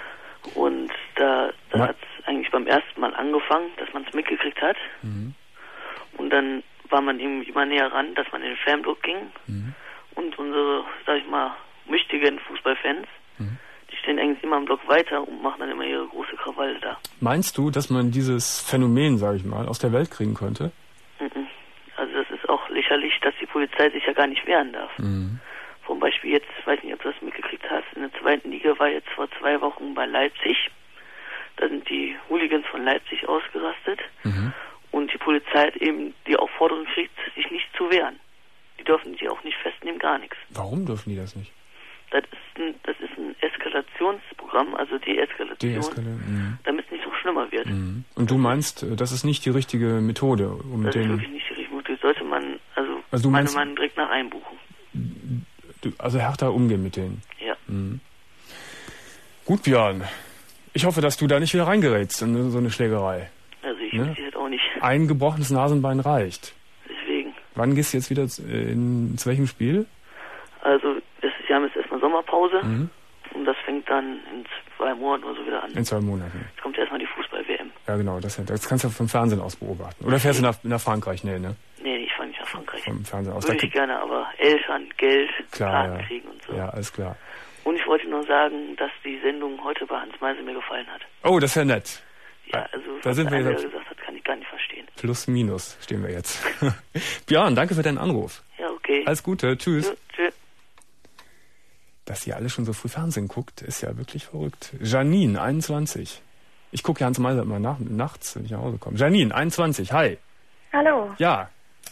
und da, da hat es eigentlich beim ersten Mal angefangen, dass man es mitgekriegt hat mhm. und dann war man irgendwie immer näher ran, dass man in den Fanblock ging mhm. und unsere, sag ich mal, mächtigen Fußballfans, mhm. die stehen eigentlich immer im Block weiter und machen dann immer ihre große Krawalle da. Meinst du, dass man dieses Phänomen, sage ich mal, aus der Welt kriegen könnte? Mhm. Also das ist auch lächerlich, dass die Polizei sich ja gar nicht wehren darf. Mhm. Zum Beispiel jetzt, ich weiß nicht, ob du das mitgekriegt hast, in der zweiten Liga war jetzt vor zwei Wochen bei Leipzig. Da sind die Hooligans von Leipzig ausgerastet. Mhm. Und die Polizei hat eben die Aufforderung gekriegt, sich nicht zu wehren. Die dürfen die auch nicht festnehmen, gar nichts. Warum dürfen die das nicht? Das ist ein, das ist ein Eskalationsprogramm, also Deeskalation, Deeskala- damit es nicht noch schlimmer wird. Mhm. Und du meinst, das ist nicht die richtige Methode, um das den... Das ist wirklich nicht die richtige Methode. Sollte man, also, also du meine meinst, Meinung direkt nach einbuchen. Du, also härter umgehen mit denen? Ja. Mhm. Gut, Björn. Ich hoffe, dass du da nicht wieder reingerätst in so eine Schlägerei. Also ich ne? weiß jetzt auch nicht. Ein gebrochenes Nasenbein reicht. Deswegen. Wann gehst du jetzt wieder in, zu welchem Spiel? Also, das, wir haben jetzt erstmal Sommerpause mhm. und das fängt dann in zwei Monaten oder so wieder an. In zwei Monaten. Jetzt kommt erstmal die Fußball-W M. Ja, genau, das, das kannst du vom Fernsehen aus beobachten. Oder fährst du nach, nach Frankreich? Nee, ne? Nee, ich fahre nicht nach Frankreich. Vom Fernsehen aus. Würde ich gerne, aber Eltern, Geld, klar, Karten ja. kriegen und so. Ja, alles klar. Und ich wollte nur sagen, dass die Sendung heute bei Hans Meisel mir gefallen hat. Oh, das ist ja nett. Ja, also da was sind wir der jetzt gesagt hat, kann ich gar nicht verstehen. Plus, minus stehen wir jetzt. Björn, danke für deinen Anruf. Ja, okay. Alles Gute, tschüss. Ja, tschüss. Dass ihr alle schon so früh Fernsehen guckt, ist ja wirklich verrückt. Janine, einundzwanzig. Ich gucke ja Hans Meisel immer nach, nachts, wenn ich nach Hause komme. Janine, einundzwanzig, hi. Hallo. Ja.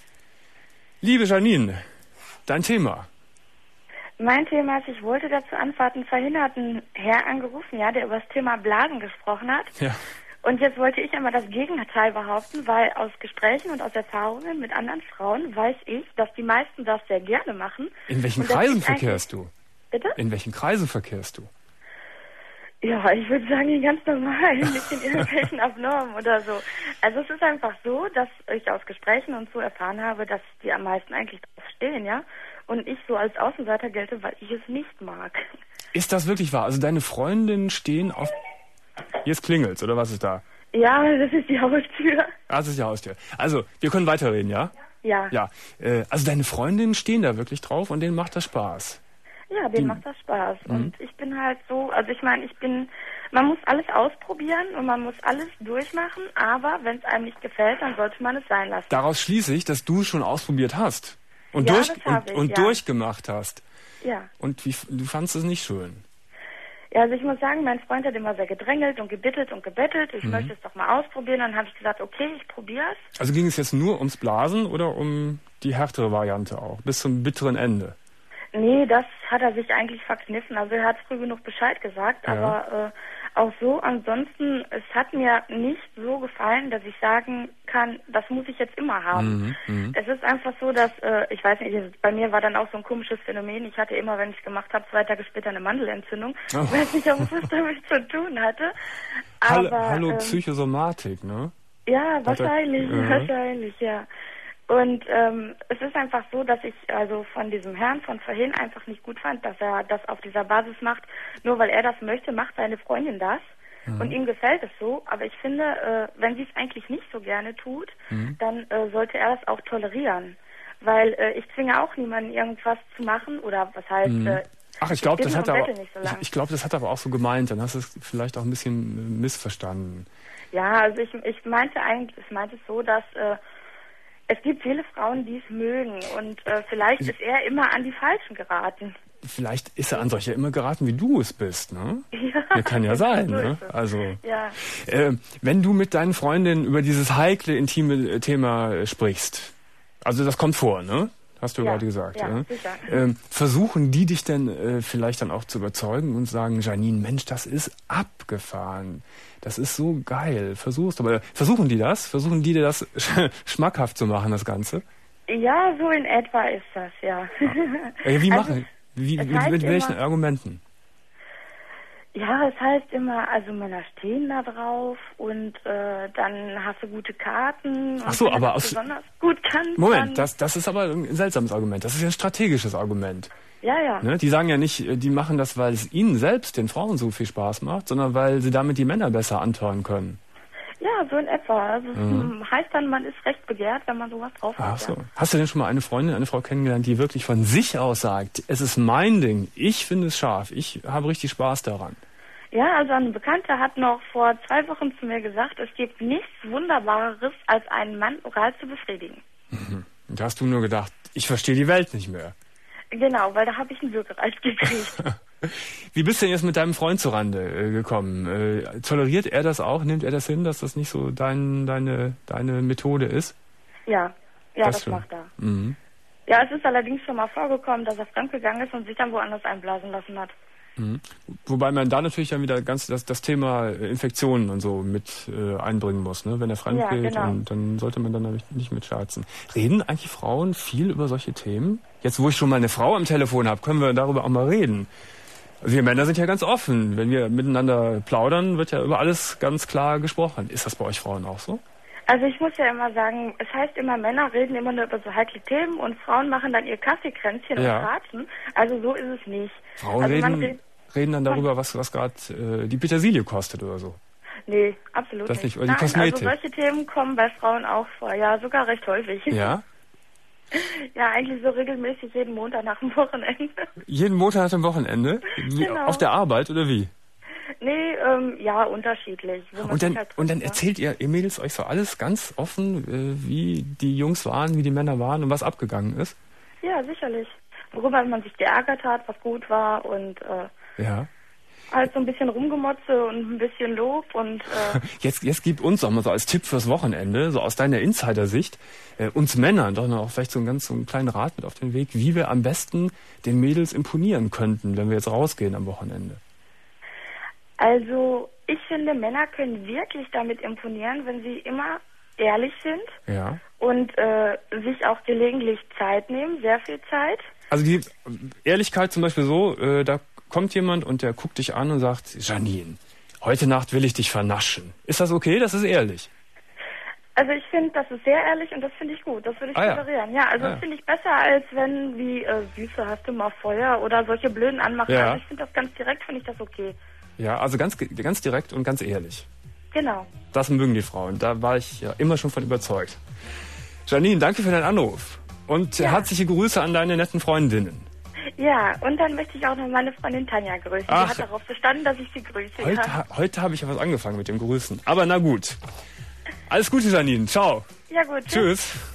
Liebe Janine, dein Thema. Mein Thema ist, ich wollte dazu antworten, verhinderten Herr angerufen, ja, der über das Thema Blasen gesprochen hat. Ja. Und jetzt wollte ich einmal das Gegenteil behaupten, weil aus Gesprächen und aus Erfahrungen mit anderen Frauen weiß ich, dass die meisten das sehr gerne machen. In welchen Kreisen verkehrst du? Bitte? In welchen Kreisen verkehrst du? Ja, ich würde sagen, ganz normal, nicht in irgendwelchen Abnormen oder so. Also es ist einfach so, dass ich aus Gesprächen und so erfahren habe, dass die am meisten eigentlich drauf stehen, ja. Und ich so als Außenseiter gelte, weil ich es nicht mag. Ist das wirklich wahr? Also deine Freundinnen stehen auf... Jetzt klingelt's, oder was ist da? Ja, das ist die Haustür. Ah, das ist die Haustür. Also, wir können weiterreden, ja? Ja. Ja. Äh, also deine Freundinnen stehen da wirklich drauf und denen macht das Spaß? Ja, denen die, macht das Spaß. Mhm. Und ich bin halt so, also ich meine, ich bin, man muss alles ausprobieren und man muss alles durchmachen, aber wenn es einem nicht gefällt, dann sollte man es sein lassen. Daraus schließe ich, dass du es schon ausprobiert hast. Und, ja, durch, das und, ich, und ja. durchgemacht hast. Ja. Und wie, du fandst es nicht schön? Ja, also ich muss sagen, mein Freund hat immer sehr gedrängelt und gebittet und gebettelt. Ich mhm. möchte es doch mal ausprobieren. Dann habe ich gesagt, okay, ich probiere es. Also ging es jetzt nur ums Blasen oder um die härtere Variante auch? Bis zum bitteren Ende? Nee, das hat er sich eigentlich verkniffen. Also er hat früh genug Bescheid gesagt. Ja. Aber äh, auch so, ansonsten, es hat mir nicht so gefallen, dass ich sagen kann, das muss ich jetzt immer haben. Mhm, es ist einfach so, dass, äh, ich weiß nicht, bei mir war dann auch so ein komisches Phänomen. Ich hatte immer, wenn ich es gemacht habe, zwei Tage später eine Mandelentzündung. Oh. Ich weiß nicht, ob es was damit zu tun hatte. Aber, Hallo, Hallo ähm, Psychosomatik, ne? Ja, wahrscheinlich, er, wahrscheinlich, ja. Und ähm, es ist einfach so, dass ich also von diesem Herrn von vorhin einfach nicht gut fand, dass er das auf dieser Basis macht. Nur weil er das möchte, macht seine Freundin das. Mhm. Und ihm gefällt es so. Aber ich finde, äh, wenn sie es eigentlich nicht so gerne tut, mhm. dann äh, sollte er das auch tolerieren. Weil äh, ich zwinge auch niemanden, irgendwas zu machen. Oder was heißt... Mhm. Äh, Ach, ich glaube, das hat aber, so ich, ich glaube, das hat aber auch so gemeint. Dann hast du es vielleicht auch ein bisschen missverstanden. Ja, also ich, ich meinte eigentlich, ich meinte es so, dass... Äh, Es gibt viele Frauen, die es mögen und äh, vielleicht ist er immer an die Falschen geraten. Vielleicht ist er an solche immer geraten, wie du es bist, ne? Ja. Ja, kann ja sein, so ne? Also, ja. äh, wenn du mit deinen Freundinnen über dieses heikle, intime Thema sprichst, also das kommt vor, ne? Hast du ja. gerade gesagt. Ja, ja? sicher. Ähm, versuchen die dich denn äh, vielleicht dann auch zu überzeugen und sagen, Janine, Mensch, das ist abgefahren. Das ist so geil. Versuchst, aber versuchen die das? Versuchen die dir das schmackhaft zu machen, das Ganze? Ja, so in etwa ist das, ja. ja wie also, machen? Wie, mit, mit welchen immer, Argumenten? Ja, es heißt immer, also Männer stehen da drauf und äh, dann hast du gute Karten. Ach so, aber aus besonders gut kannst, Moment, das das ist aber ein seltsames Argument. Das ist ja ein strategisches Argument. Ja, ja. Ne? Die sagen ja nicht, die machen das, weil es ihnen selbst, den Frauen, so viel Spaß macht, sondern weil sie damit die Männer besser antören können. Ja, so in etwa. Also mhm. es heißt dann, man ist recht begehrt, wenn man sowas drauf hat. Ach so. Ja. Hast du denn schon mal eine Freundin, eine Frau kennengelernt, die wirklich von sich aus sagt, es ist mein Ding, ich finde es scharf, ich habe richtig Spaß daran? Ja, also eine Bekannte hat noch vor zwei Wochen zu mir gesagt, es gibt nichts Wunderbareres, als einen Mann oral zu befriedigen. Mhm. Und da hast du nur gedacht, ich verstehe die Welt nicht mehr. Genau, weil da habe ich einen Würgereiz gekriegt. Wie bist du denn jetzt mit deinem Freund zurande äh, gekommen? Äh, toleriert er das auch? Nimmt er das hin, dass das nicht so dein, deine, deine Methode ist? Ja, ja, das, das macht er. Mhm. Ja, es ist allerdings schon mal vorgekommen, dass er fremdgegangen ist und sich dann woanders einblasen lassen hat. Mhm. Wobei man da natürlich dann wieder ganz das, das Thema Infektionen und so mit äh, einbringen muss, ne? Wenn er fremd ja, geht, genau. und dann sollte man dann nämlich nicht mit scherzen. Reden eigentlich Frauen viel über solche Themen? Jetzt, wo ich schon mal eine Frau am Telefon habe, können wir darüber auch mal reden. Wir Männer sind ja ganz offen. Wenn wir miteinander plaudern, wird ja über alles ganz klar gesprochen. Ist das bei euch Frauen auch so? Also ich muss ja immer sagen, es heißt immer, Männer reden immer nur über so heikle Themen und Frauen machen dann ihr Kaffeekränzchen ja. und ratschen. Also so ist es nicht. Frauen also reden, red reden dann darüber, was, was gerade äh, die Petersilie kostet oder so. Nee, absolut das nicht. nicht. Oder die Nein, Kosmetik. also solche Themen kommen bei Frauen auch vor. Ja, sogar recht häufig. Ja? Ja, eigentlich so regelmäßig jeden Montag nach dem Wochenende. Jeden Montag nach dem Wochenende? Wie, genau. Auf der Arbeit oder wie? Nee, ähm, ja, unterschiedlich. So und dann, halt und dann ja. erzählt ihr, ihr Mädels euch so alles ganz offen, äh, wie die Jungs waren, wie die Männer waren und was abgegangen ist? Ja, sicherlich. Worüber man sich geärgert hat, was gut war und äh, ja. halt so ein bisschen Rumgemotze und ein bisschen Lob und äh jetzt, jetzt gib uns doch mal so als Tipp fürs Wochenende, so aus deiner Insider-Sicht, äh, uns Männern doch noch vielleicht so einen ganz so einen kleinen Rat mit auf den Weg, wie wir am besten den Mädels imponieren könnten, wenn wir jetzt rausgehen am Wochenende. Also ich finde, Männer können wirklich damit imponieren, wenn sie immer ehrlich sind ja. und äh, sich auch gelegentlich Zeit nehmen, sehr viel Zeit. Also die Ehrlichkeit zum Beispiel so, äh, da kommt jemand und der guckt dich an und sagt, Janine, heute Nacht will ich dich vernaschen. Ist das okay? Das ist ehrlich. Also ich finde, das ist sehr ehrlich und das finde ich gut. Das würde ich ah, tolerieren. Ja, ja also ah, das finde ich besser, als wenn, wie, äh, Süße, hast du mal Feuer oder solche blöden Anmachen. Ja. Also ich finde das ganz direkt, finde ich das okay. Ja, also ganz, ganz direkt und ganz ehrlich. Genau. Das mögen die Frauen. Da war ich ja immer schon von überzeugt. Janine, danke für deinen Anruf. Und ja. herzliche Grüße an deine netten Freundinnen. Ja, und dann möchte ich auch noch meine Freundin Tanja grüßen. Ach. Die hat darauf bestanden, dass ich sie grüße. Heute, ja. heute habe ich ja was angefangen mit dem Grüßen. Aber na gut. Alles Gute, Janine. Ciao. Ja gut. Tschüss.